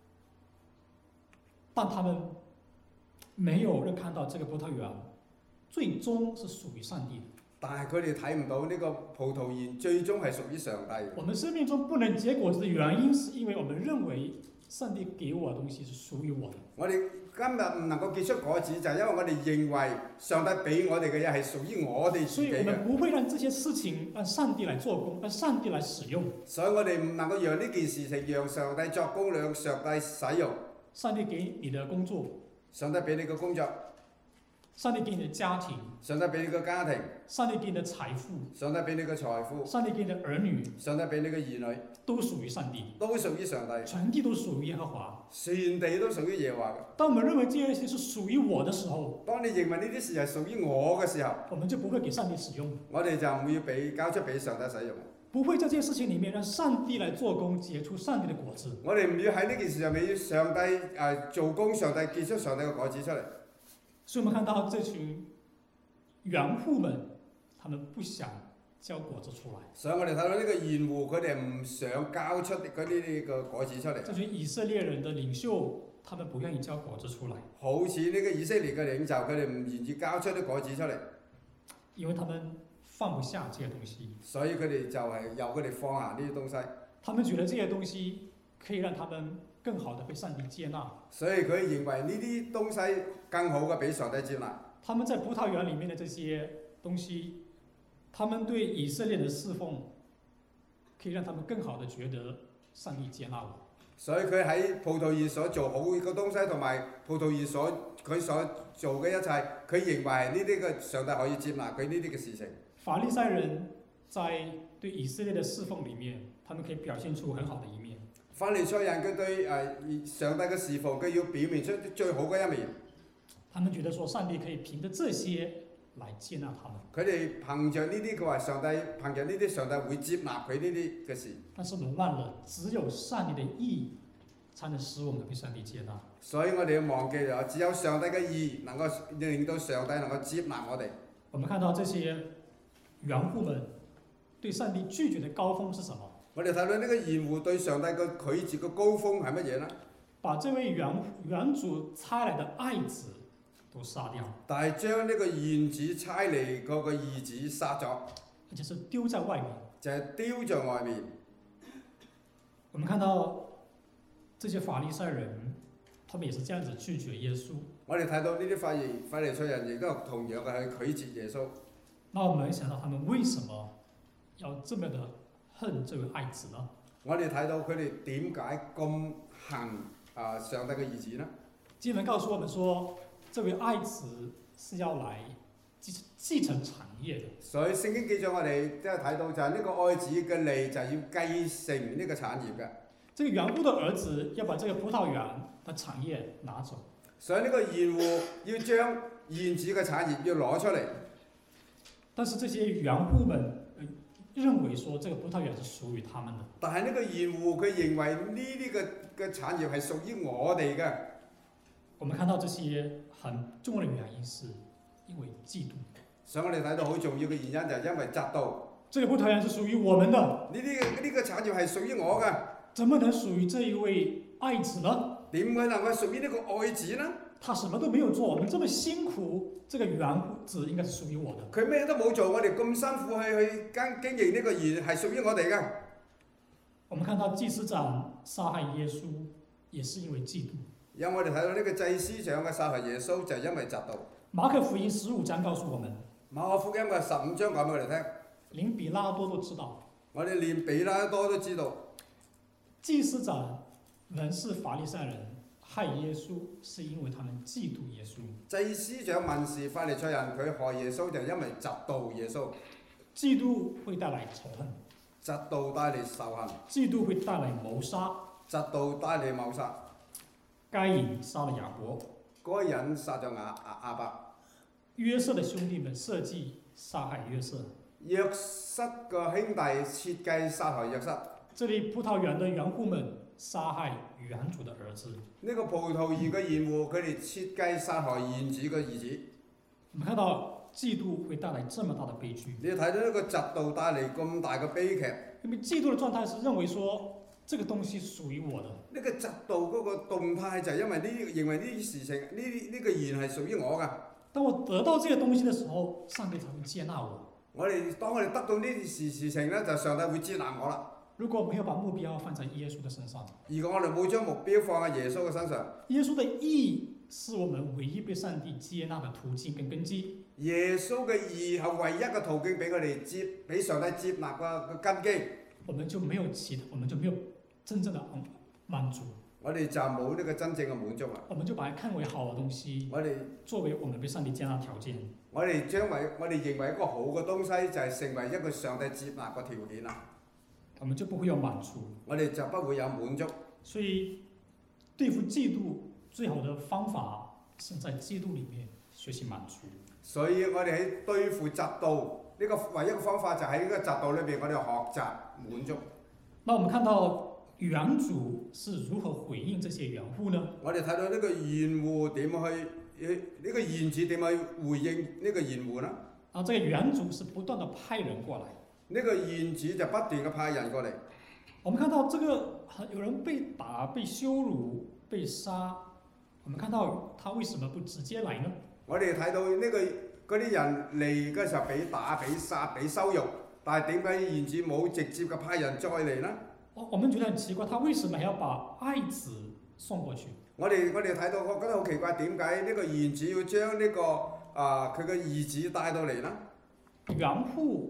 但他們沒有人看到這個葡萄園最終是屬於上帝的。 但係佢哋睇唔到呢個葡萄園最終係屬於上帝嘅。 我們生命中不能結果子的原因，是因為我們認為上帝給我的東西是屬於我的。 我哋今日唔能夠結出果子，就係因為我哋認為上帝俾我哋嘅嘢係屬於我哋自己嘅。 所以我們不會讓這些事情讓上帝來做工，讓上帝來使用。 所以我哋唔能夠讓呢件事情讓上帝作工，讓上帝使用。 上帝給你的工作， 上帝俾你個工作， 上帝給你的家庭， 上帝俾你個家庭， 上帝給你的財富， 上帝俾你個財富， 上帝給你的兒女， 上帝俾你個兒女， 都屬於上帝， 都屬於上帝， 全地都屬於耶和華。 全地都屬於耶和華。 當我們認為這些事是屬於我的時候， 當你認為呢啲事係屬於我嘅時候， 我們就不會給上帝使用， 我哋就唔會俾交出俾上帝使用。 不會在這些事情裡面讓上帝來做工，結出上帝的果子。 我哋唔要喺呢件事上面要上帝誒、呃、做工，上帝結出上帝嘅果子出嚟。 所以我們看到這群園戶們，他們不想交果子出來。 所以我哋睇到呢個園戶，佢哋唔想交出嗰啲個果子出嚟。 這群以色列人的領袖，他們不願意交果子出來。 好似呢個以色列嘅領袖，佢哋唔願意交出啲果子出嚟， 因為他們放不下這些東西。 所以佢哋就係由佢哋放下呢啲東西。 他們覺得這些東西可以讓他們更好的被上帝接納。 所以佢認為呢啲東西更好嘅俾上帝接納。 他們在葡萄園裡面的這些東西，他們對以色列的侍奉，可以讓他們更好的覺得上帝接納我。 所以佢喺葡萄園所做好嘅東西，同埋葡萄園所佢所做嘅一切，佢認為係呢啲嘅上帝可以接納佢呢啲嘅事情。 法利賽人在對以色列的侍奉裡面，他們可以表現出很好的一面。 法利賽人佢對誒上帝嘅侍奉，佢要表現出最好嘅一面。 他們覺得說上帝可以憑着這些來接納他們。 佢哋憑着呢啲，佢話上帝憑着呢啲，上帝會接納佢呢啲嘅事。 但是我們忘了，只有上帝的義才能使我們被上帝接納。 所以我哋要忘記咗，只有上帝嘅義能夠令到上帝能夠接納我哋。 我們看到這些園戶們對上帝拒絕的高峰是什麼？ 我哋睇到呢個園戶對上帝嘅拒絕嘅高峰係乜嘢呢？ 把這位園園主差來的愛子都殺掉， 但係將呢個園主差嚟嗰個兒子殺咗， 而且是丟在外面， 就係丟在外面。 我們看到這些法利賽人，他們也是這樣子拒絕耶穌。 我哋睇到呢啲法利法利賽人亦都同樣嘅去拒絕耶穌。 那我們想到他們為什麼要這麼的恨這位愛子呢？ 我哋睇到佢哋點解咁恨啊上帝嘅兒子呢？ 經文告訴我們說，這位愛子是要來繼繼承產業的。 所以聖經記載我哋即係睇到就係呢個愛子嘅嚟就係要繼承呢個產業嘅。 這個園戶的兒子要把這個葡萄園的產業拿走。 所以呢個園戶要將園子嘅產業要攞出嚟。 但是這些園戶們認為說，這個葡萄園是屬於他們的。 但係呢個園戶佢認為呢啲嘅嘅產業係屬於我哋嘅。 我們看到這些很重要的原因，是因為嫉妒。 所以我哋睇到好重要嘅原因就係因為嫉妒。 這個葡萄園是屬於我們的。 呢啲呢個產業係屬於我嘅。 怎麼能屬於這一位愛子呢？ 點會能夠屬於呢個愛子呢？ 他什麼都沒有做，我們這麼辛苦，這個園子應該是屬於我的。 佢咩都冇做，我哋咁辛苦去去經經營呢個園係屬於我哋嘅。 我們看到祭司長殺害耶穌，也是因為嫉妒。 因為我哋睇到呢個祭司長嘅殺害耶穌就係因為嫉妒。 馬可福音十五章告訴我們， 馬可福音嘅十五章講俾我哋聽， 連比拉多都知道。 我哋連比拉多都知道， 祭司長文士法利賽人害耶穌，是因為他們嫉妒耶穌。 祭司長文士法利賽人佢害耶穌就係因為嫉妒耶穌。 嫉妒會帶來仇恨， 嫉妒帶嚟仇恨， 嫉妒會帶來謀殺， 嫉妒帶嚟謀殺。 該隱殺了亞伯， 該隱殺咗亞亞亞伯。 約瑟的兄弟們設計殺害約瑟， 約瑟個兄弟設計殺害約瑟。 这里葡萄園的園戶們殺害園主的兒子。 呢個葡萄園嘅園戶，佢哋設計殺害園主嘅兒子。 我們看到嫉妒會帶來這麼大的悲劇。 你睇到呢個嫉妒帶嚟咁大嘅悲劇。 因為嫉妒的狀態是認為說，這個東西屬於我的。 呢個嫉妒嗰個動態就係因為呢，認為呢啲事情，呢呢個園係屬於我㗎。 當我得到這個東西的時候，上帝才會接納我。 我哋當我哋得到呢啲事事情咧，就上帝會接納我啦。 如果沒有把目標放在耶穌的身上， 如果我哋冇將目標放喺耶穌嘅身上， 耶穌的義是我們唯一被上帝接納的途徑跟根基。 耶穌嘅義係唯一嘅途徑俾佢哋接，俾上帝接納嘅嘅根基。 我們就沒有其他，我們就沒有真正的滿足。 我哋就冇呢個真正嘅滿足啦。 我們就把它看為好的東西， 我哋作為我們被上帝接納條件。 我哋將為我哋認為一個好嘅東西，就係成為一個上帝接納嘅條件啦。 我們就不會有滿足， 我哋就不會有滿足。 所以對付嫉妒最好的方法是在基督裡面學習滿足。 所以我哋喺對付嫉妒呢個唯一嘅方法就喺呢個嫉妒裏邊，我哋學習滿足。 那我們看到園主是如何回應這些園戶呢？ 我哋睇到呢個園戶點去呢、這個園主點去回應呢個園戶呢？ 啊，這個園主是不斷地派人過來。 呢個園主就不斷嘅派人過嚟。 我們看到這個有人被打、被羞辱、被殺，我們看到他為什麼不直接來呢？ 我哋睇到呢、這個嗰啲人嚟嘅時候俾打、俾殺、俾羞辱，但係點解園主冇直接嘅派人再嚟呢？ 我我們覺得很奇怪，他為什麼還要把愛子送過去？ 我哋我哋睇到，我覺得好奇怪，點解呢個園主要將呢、這個啊佢嘅兒子帶到嚟呢？ 園戶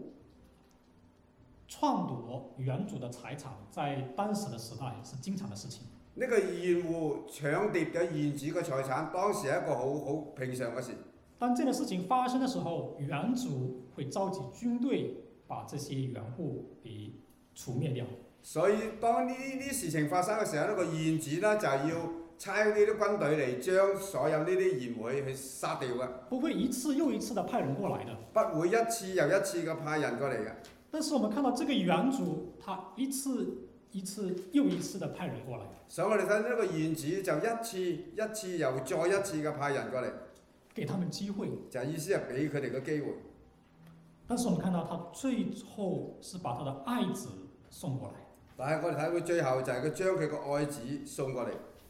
篡奪園主的財產，在當時的時代是經常的事情。 呢個園戶搶奪咗園主嘅財產，當時係一個好好平常嘅事。 當這件事情發生的時候，園主會召集軍隊，把這些園戶給除滅掉。所以當呢啲事情發生嘅時候，呢個園主呢就係要差呢啲軍隊嚟將所有呢啲園戶去殺掉嘅。 不會一次又一次的派人過來的。 不會一次又一次嘅派人過嚟嘅。 但是我們看到這個園主，他一次一次又一次的派人過來。 所以我哋睇呢個園主就一次一次又再一次嘅派人過嚟， 給他們機會， 就係意思係俾佢哋嘅機會。 但是我們看到他最後是把他的愛子送過來。 但係我哋睇到最後就係佢將佢個愛子送過嚟，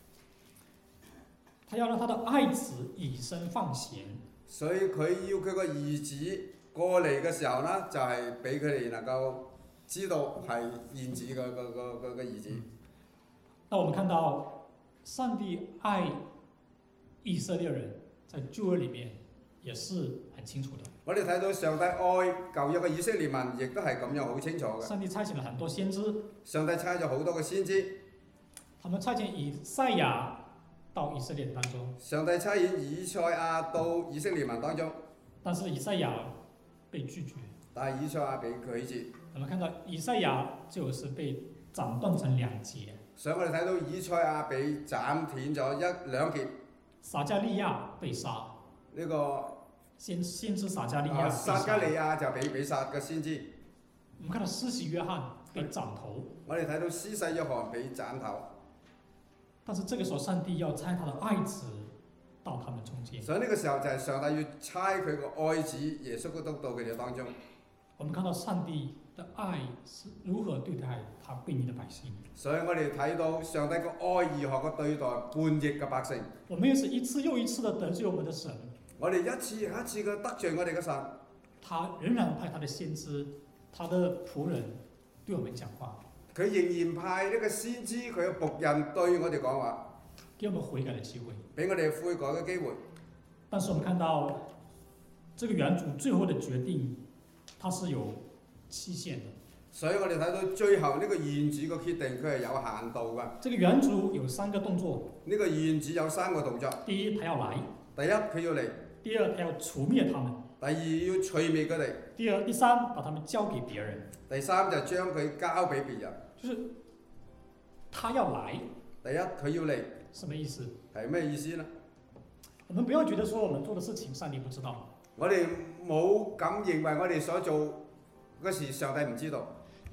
他要讓他的愛子以身放閒。 所以佢要佢個兒子過嚟嘅時候呢，就係俾佢哋能夠知道係園主嘅個個個個兒子。 那我們看到上帝愛以色列人，在舊約裡面也是很清楚的。 我哋睇到上帝愛舊約嘅以色列民，亦都係咁樣好清楚嘅。 上帝差遣了很多先知， 上帝差咗好多嘅先知， 他們差遣以賽亞到以色列人當中。 上帝差遣以賽亞到以色列民當中， 但是以賽亞被拒絕。 但係以賽亞被拒絕。 我們看到以賽亞就是被斬斷成兩截。 所以我哋睇到以賽亞被斬斷咗一兩截。 撒迦利亞被殺。 呢、這個先先知撒迦利亞。 撒迦利亞就被被殺嘅先知。 我們看到施洗約翰被斬頭。 我哋睇到施洗約翰被斬頭。 但是這個時候，上帝要差他的愛子到他們中間。 所以呢個時候就係上帝要差佢個愛子耶穌基督到佢哋當中。 我們看到上帝的愛是如何對待他悖逆的百姓。 所以我哋睇到上帝個愛如何個對待叛逆嘅百姓。 我們也是一次又一次的得罪我們的神。 我哋一次又一次嘅得罪我哋嘅神。 他仍然派他的先知、他的僕人對我們講話。 佢仍然派呢個先知佢嘅僕人對我哋講話， 給我們悔改嘅機會， 俾我哋悔改嘅機會。 但是我們看到，這個園主最後的決定，它是有期限的。 所以我哋睇到最後呢個園主嘅決定，佢係有限度㗎。 這個園主有三個動作。 呢個園主有三個動作。 第一，他要來。 第一，佢要嚟。 第二，他要除滅他們。 第二，要除滅佢哋。 第二、第三，把他們交給別人。 第三就將佢交俾別人。 就是他要來。 第一，佢要嚟。 什麼意思？ 係咩意思呢？ 我們不要覺得說我們做的事情上帝不知道。 我哋冇咁認為我哋所做嘅事上帝唔知道。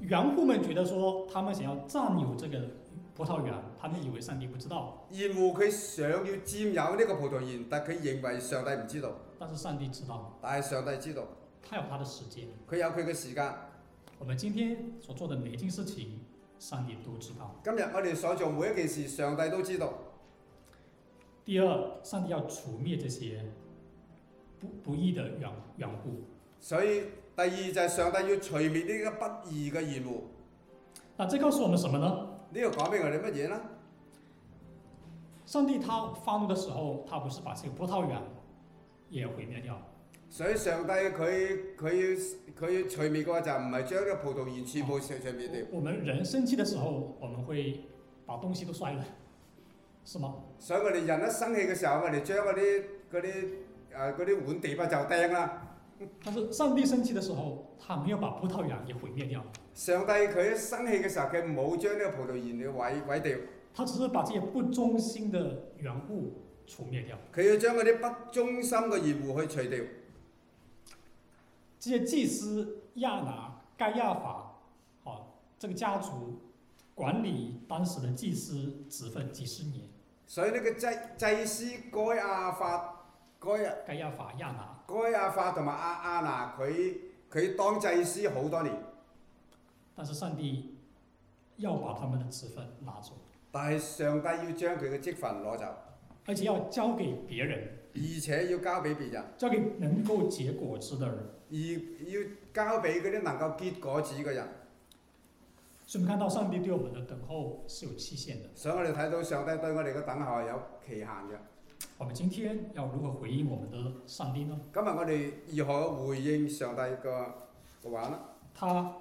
園戶們覺得說，他們想要佔有這個葡萄園，他們以為上帝不知道。 園戶佢想要佔有呢個葡萄園，但佢認為上帝唔知道。 但是上帝知道。 但係上帝知道。 他有他的時間。 佢有佢嘅時間。 我們今天所做的每一件事情，上帝都知道。 今日我哋所做每一件事，上帝都知道。 第二，上帝要除滅這些不不義的園園戶。所以第二就係上帝要除滅呢個不義嘅園戶。 那這告訴我們什麼呢？ 呢個講俾我哋乜嘢呢？ 上帝他發怒的時候，他不是把這個葡萄園也毀滅掉。 所以上帝佢佢要佢要除滅嘅話，就唔係將呢個葡萄園全部除除滅掉。 我們人生氣的時候，我們會把東西都摔了，是嗎？ 所以我哋人一生氣嘅時候，我哋將嗰啲嗰啲誒嗰啲碗碟啊就掟啦。 但是上帝生氣的時候，他沒有把葡萄園也毀滅掉。 上帝佢一生氣嘅時候，佢冇將呢個葡萄園嘅毀毀掉。 他只是把這些不忠心的園戶除滅掉。 佢要將嗰啲不忠心嘅園戶去除掉。 這些祭司亞拿、該亞法，啊，這個家族管理當時的祭司職分幾十年。 所以呢個祭祭司該亞法、該亞該亞法、亞拿、 該亞法同埋亞亞拿，佢佢當祭司好多年。 但是上帝要把他們的職分拿走。 但係上帝要將佢嘅職分攞走， 而且要交給別人。 而且要交俾別人， 交給能夠結果子的人， 而要交俾嗰啲能夠結果子嘅人。 所以我們看到上帝對我們的等候是有期限的。 所以我哋睇到上帝對我哋嘅等候係有期限嘅。 我們今天要如何回應我們的上帝呢？ 今日我哋如何回應上帝嘅嘅話呢？ 他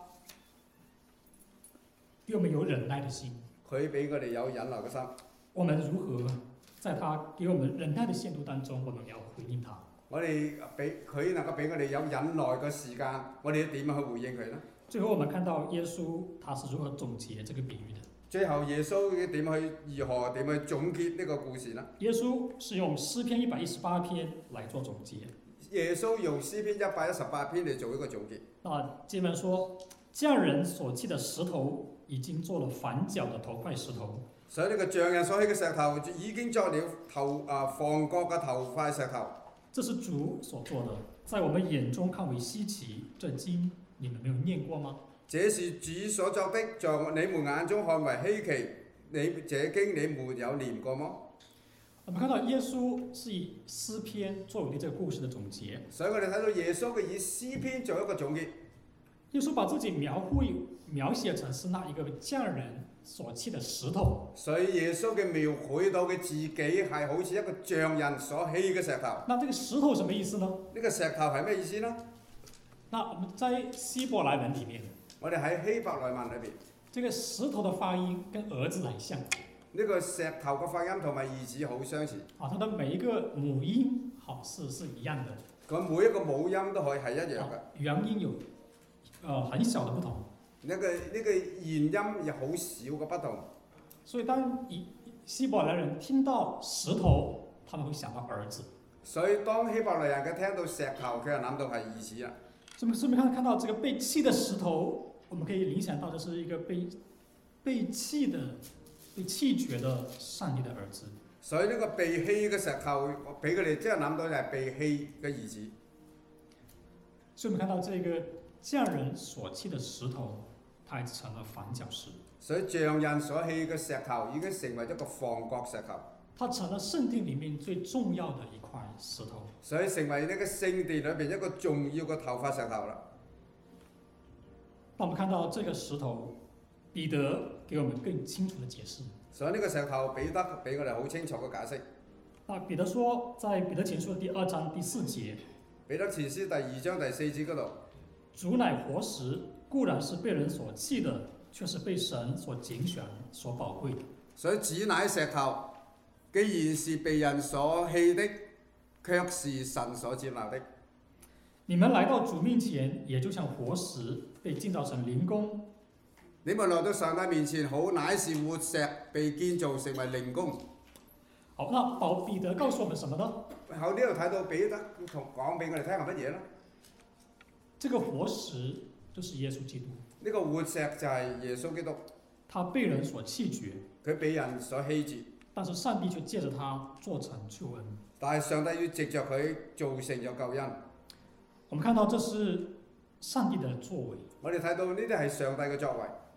對我們有忍耐的心， 佢俾我哋有忍耐嘅心。 我們如何在他給我們忍耐的限度當中，我們要回應他？ 我哋俾佢能夠俾我哋有忍耐嘅時間，我哋點樣去回應佢呢？ 最後我們看到耶穌他是如何總結這個比喻的。 最後耶穌點去如何點去總結呢個故事呢？ 耶穌是用詩篇一百一十八篇來做總結。 耶穌用詩篇一百一十八篇嚟做一個總結。 啊，經文說，匠人所砌的石頭已經做了房角的頭塊石頭。 所以呢個匠人所起嘅石頭已經作了頭啊房角嘅頭塊石頭。 這是主所做的，在我們眼中看為稀奇。這經你們沒有念過嗎？ 這是主所作的，在你們眼中看為稀奇。你這經你沒有念過嗎？ 我們看到耶穌是以詩篇作為這個故事的總結。 所以我哋睇到耶穌嘅以詩篇做一個總結。 耶穌把自己描繪描寫成是那一個匠人所砌的石頭。 所以耶穌嘅描繪到嘅自己係好似一個匠人所起嘅石頭。 那這個石頭什麼意思呢？ 呢個石頭係咩意思呢？ 那我們在希伯來文裡面， 我哋喺希伯來文裏邊， 這個石頭的發音跟兒子很像。 呢個石頭嘅發音同埋兒子好相似。 啊，它的每一個母音好是是一樣的。 佢每一個母音都可以係一樣嘅。 元音有，呃，很小的不同。 呢個呢個元音有好少嘅不同。 所以當以希伯來人聽到石頭，他們會想到兒子。 所以當希伯來人佢聽到石頭，佢就諗到係兒子啦。 所以我們看看到這個被棄的石頭，我們可以聯想到的是一個被被棄的、被棄絕的上帝的兒子。 所以呢個被棄嘅石頭，俾佢哋即係諗到就係被棄嘅兒子。 所以我們看到這個匠人所棄的石頭，它已成了房角石。 所以匠人所棄嘅石頭已經成為一個房角石頭。 它成了聖殿裡面最重要的一塊石頭。 所以成為呢個聖殿裏邊一個重要嘅頭髮石頭啦。 當我們看到這個石頭，彼得給我們更清楚的解釋。 所以呢個石頭彼得俾我哋好清楚嘅解釋。 啊，彼得說，在彼得前書第二章第四節。 彼得前書第二章第四節嗰度。 主乃活石，固然是被人所棄的，卻是被神所揀選、所寶貴的。 所以主乃石頭，既然是被人所棄的，卻是神所接納的。 你們來到主面前，也就像活石被建造成靈宮。 你們來到上帝面前，好乃是活石被建造成為靈宮。 好，那保彼得告訴我們什麼呢？ 後呢度睇到彼得同講俾我哋聽係乜嘢呢？ 這個活石就是耶穌基督。 呢個活石就係耶穌基督， 他被人所棄絕， 佢俾人所棄絕， 但是上帝卻借着他做成救恩。 但係上帝要藉着佢造成咗救恩。 我們看到這是上帝的作為。 我哋睇到呢啲係上帝嘅作為。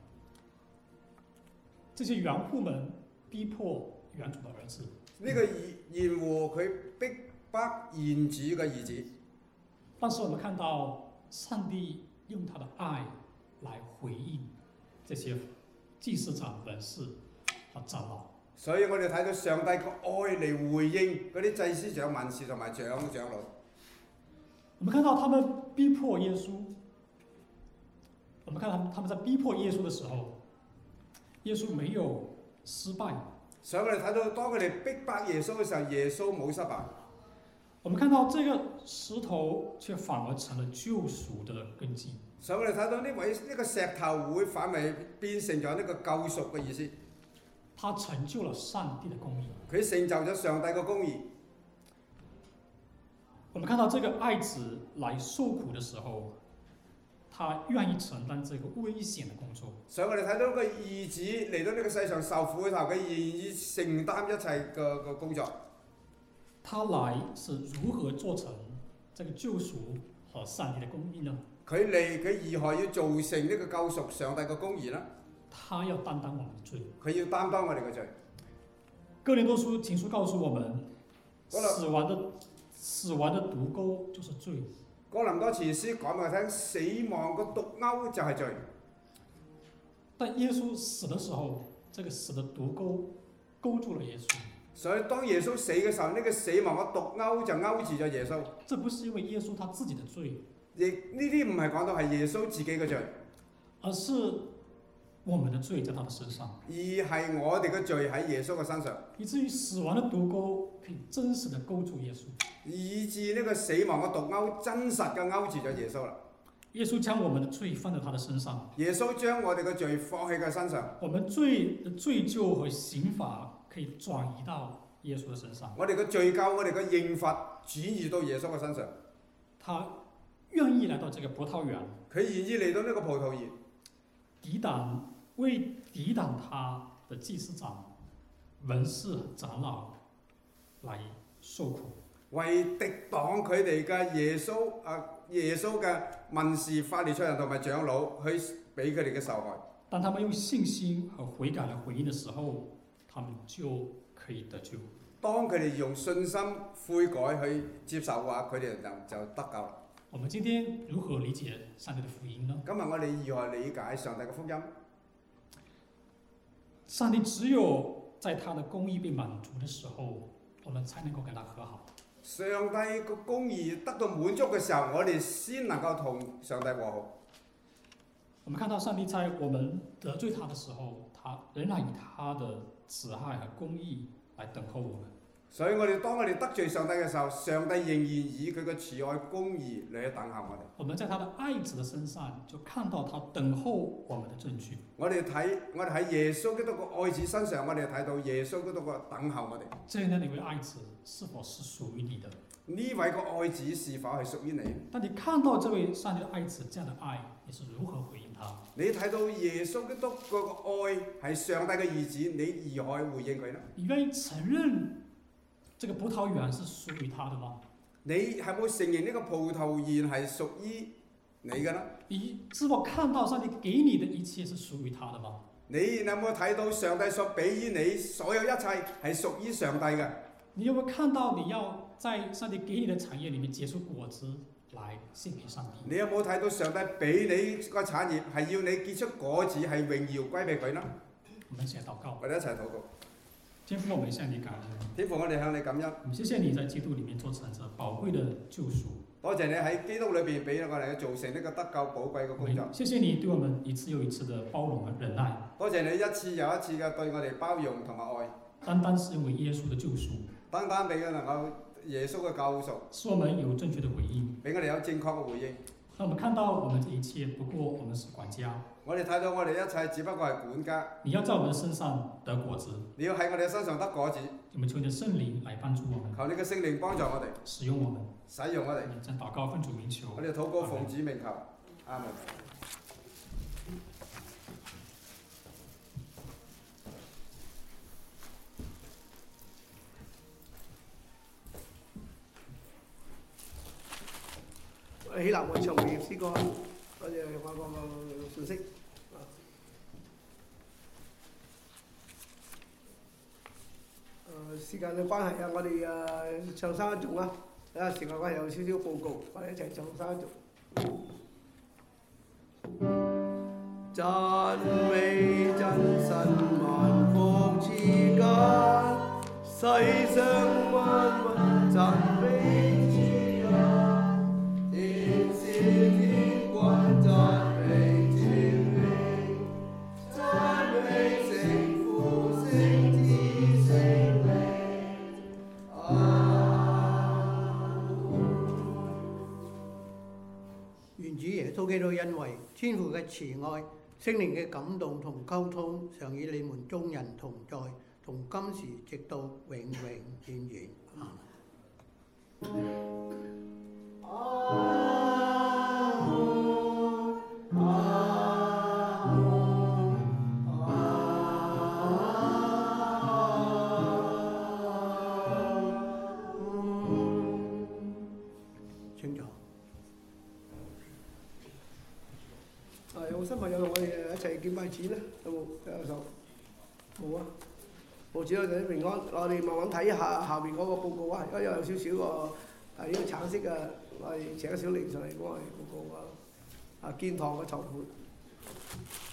這些園戶們逼迫園主的兒子。 呢、這個園戶佢逼迫園主嘅兒子， 但是我們看到上帝用他的愛來回應這些祭司長、文士和長老。 所以我哋睇到上帝個愛嚟回應嗰啲祭司長、文士同埋長長老。 我們看到他們逼迫耶穌，我們看到他們在逼迫耶穌的時候，耶穌沒有失敗。 所以我哋睇到當佢哋逼迫耶穌嘅時候，耶穌冇失敗。 我們看到這個石頭卻反而成了救贖的根基。 所以我哋睇到呢位呢、這個石頭會反為變成咗呢個救贖嘅意思。 他成就了上帝的公義。 佢成就咗上帝嘅公義。 我們看到這個愛子來受苦的時候，他願意承擔這個危險的工作。 所以我哋睇到個兒子嚟到呢個世上受苦嘅時候，佢願意承擔一切嘅嘅工作。 他來是如何做成這個救贖和上帝的公義呢？ 佢嚟佢如何要做成呢個救贖上帝嘅公義呢？ 他要擔當我們的罪。 佢要擔當我哋嘅罪。 哥林多書前書告訴我們，死亡的死亡的毒鈎就是罪。 哥林多前書講俾我聽，死亡個毒鈎就係罪。 但耶穌死的時候，這個死的毒鈎勾住了耶穌。 所以當耶穌死嘅時候，呢、這個死亡嘅毒鈎就勾住咗耶穌。 這不是因為耶穌他自己的罪， 亦呢啲唔係講到係耶穌自己嘅罪， 而是我們的罪在他的身上， 而係我哋嘅罪喺耶穌嘅身上， 以至於死亡的毒鈎可以真實的勾住耶穌， 以致呢個死亡嘅毒鈎真實嘅勾住咗耶穌啦。 耶穌將我們的罪放在他的身上， 耶穌將我哋嘅罪放喺佢身上， 我們罪的罪疚和刑罰可以轉移到耶穌的身上。 我哋嘅罪疚，我哋嘅刑罰轉移到耶穌嘅身上。 他願意來到這個葡萄園， 佢願意嚟到呢個葡萄園， 抵擋為抵擋他的祭司長、文士、長老來受苦， 為抵擋佢哋嘅耶穌啊耶穌嘅文士、法利賽人同埋長老去俾佢哋嘅受害。 當他們用信心和悔改來回應的時候，他們就可以得救。 當佢哋用信心悔改去接受嘅話，佢哋就就得救啦。 我們今天如何理解上帝的福音呢？ 今日我哋如何理解上帝嘅福音？ 上帝只有在他的公義被滿足的時候，我們才能夠跟他和好。 上帝個公義得到滿足嘅時候，我哋先能夠同上帝和好。 我們看到上帝在我們得罪他的時候，他仍然以他的慈愛和公義來等候我們。 所以我哋當我哋得罪上帝嘅時候，上帝仍然以佢嘅慈愛公義嚟去等候我哋。 我們在他的愛子的身上就看到他等候我們的證據。 我哋睇我哋喺耶穌基督個愛子身上，我哋睇到耶穌基督個等候我哋。 這樣的一位愛子是否是屬於你的？ 呢位個愛子是否係屬於你？ 當你看到這位上帝的愛子這樣的愛，你是如何回應他？ 你睇到耶穌基督個愛係上帝嘅兒子，你如何回應佢呢？ 你願意承認這個葡萄園是屬於他的嗎？ 你係冇承認呢個葡萄園係屬於你嘅呢？ 你是否看到上帝給你的一切是屬於他的嗎？ 你有冇睇到上帝所俾予你所有一切係屬於上帝嘅？ 你有冇看到你要在上帝給你的產業裡面結出果子來獻給上帝？ 你有冇睇到上帝俾你個產業係要你結出果子係榮耀歸俾佢呢？ 我們一齊禱告。 我哋一齊禱告。 天父，我們向你感恩。 天父，我哋向你感恩。 謝謝你在基督裡面做成這寶貴的救贖。 多謝你喺基督裏邊俾我哋做成呢個得救寶貴嘅工作。 謝謝你對我們一次又一次的包容和忍耐。 多謝你一次又一次嘅對我哋包容同埋愛。 單單是因為耶穌的救贖。 單單俾佢能夠耶穌嘅救贖。 使我們有正確的回應。 俾我哋有正確嘅回應。 讓我們看到我們這一切不過我們是管家。 我哋睇到我哋一切只不過係管家。 你要在我們的身上得果子。 你要喺我哋身上得果子。 我們求你的聖靈來幫助我們。 求你嘅聖靈幫助我哋。 使用我們。 使用我哋。 將禱告奉主名求。 我哋禱告奉主名求。阿門。 希臘我唱嘅詩歌，嗰隻我個信息。誒時間嘅關係啊，我哋誒唱三一頌啊，睇下時間關係有少少報告，我哋一齊唱三一頌。讚美真神萬福之家，世上萬物讚美主啊，天使天君讚美主名，讚美聖父聖子聖靈，阿願主耶穌基督因為天父嘅慈愛、聖靈嘅感動同溝通，常與你們眾人同在，從今時直到永永遠遠。阿門。阿門。請坐。 係有冇新朋友同我哋一齊敬拜主咧？有冇？有手？冇啊！冇主啊！你平安，我哋慢慢睇下下邊嗰個報告啊，因為有少少個係呢個橙色嘅，我哋請小玲上嚟幫我哋報告啊，啊建堂嘅籌款。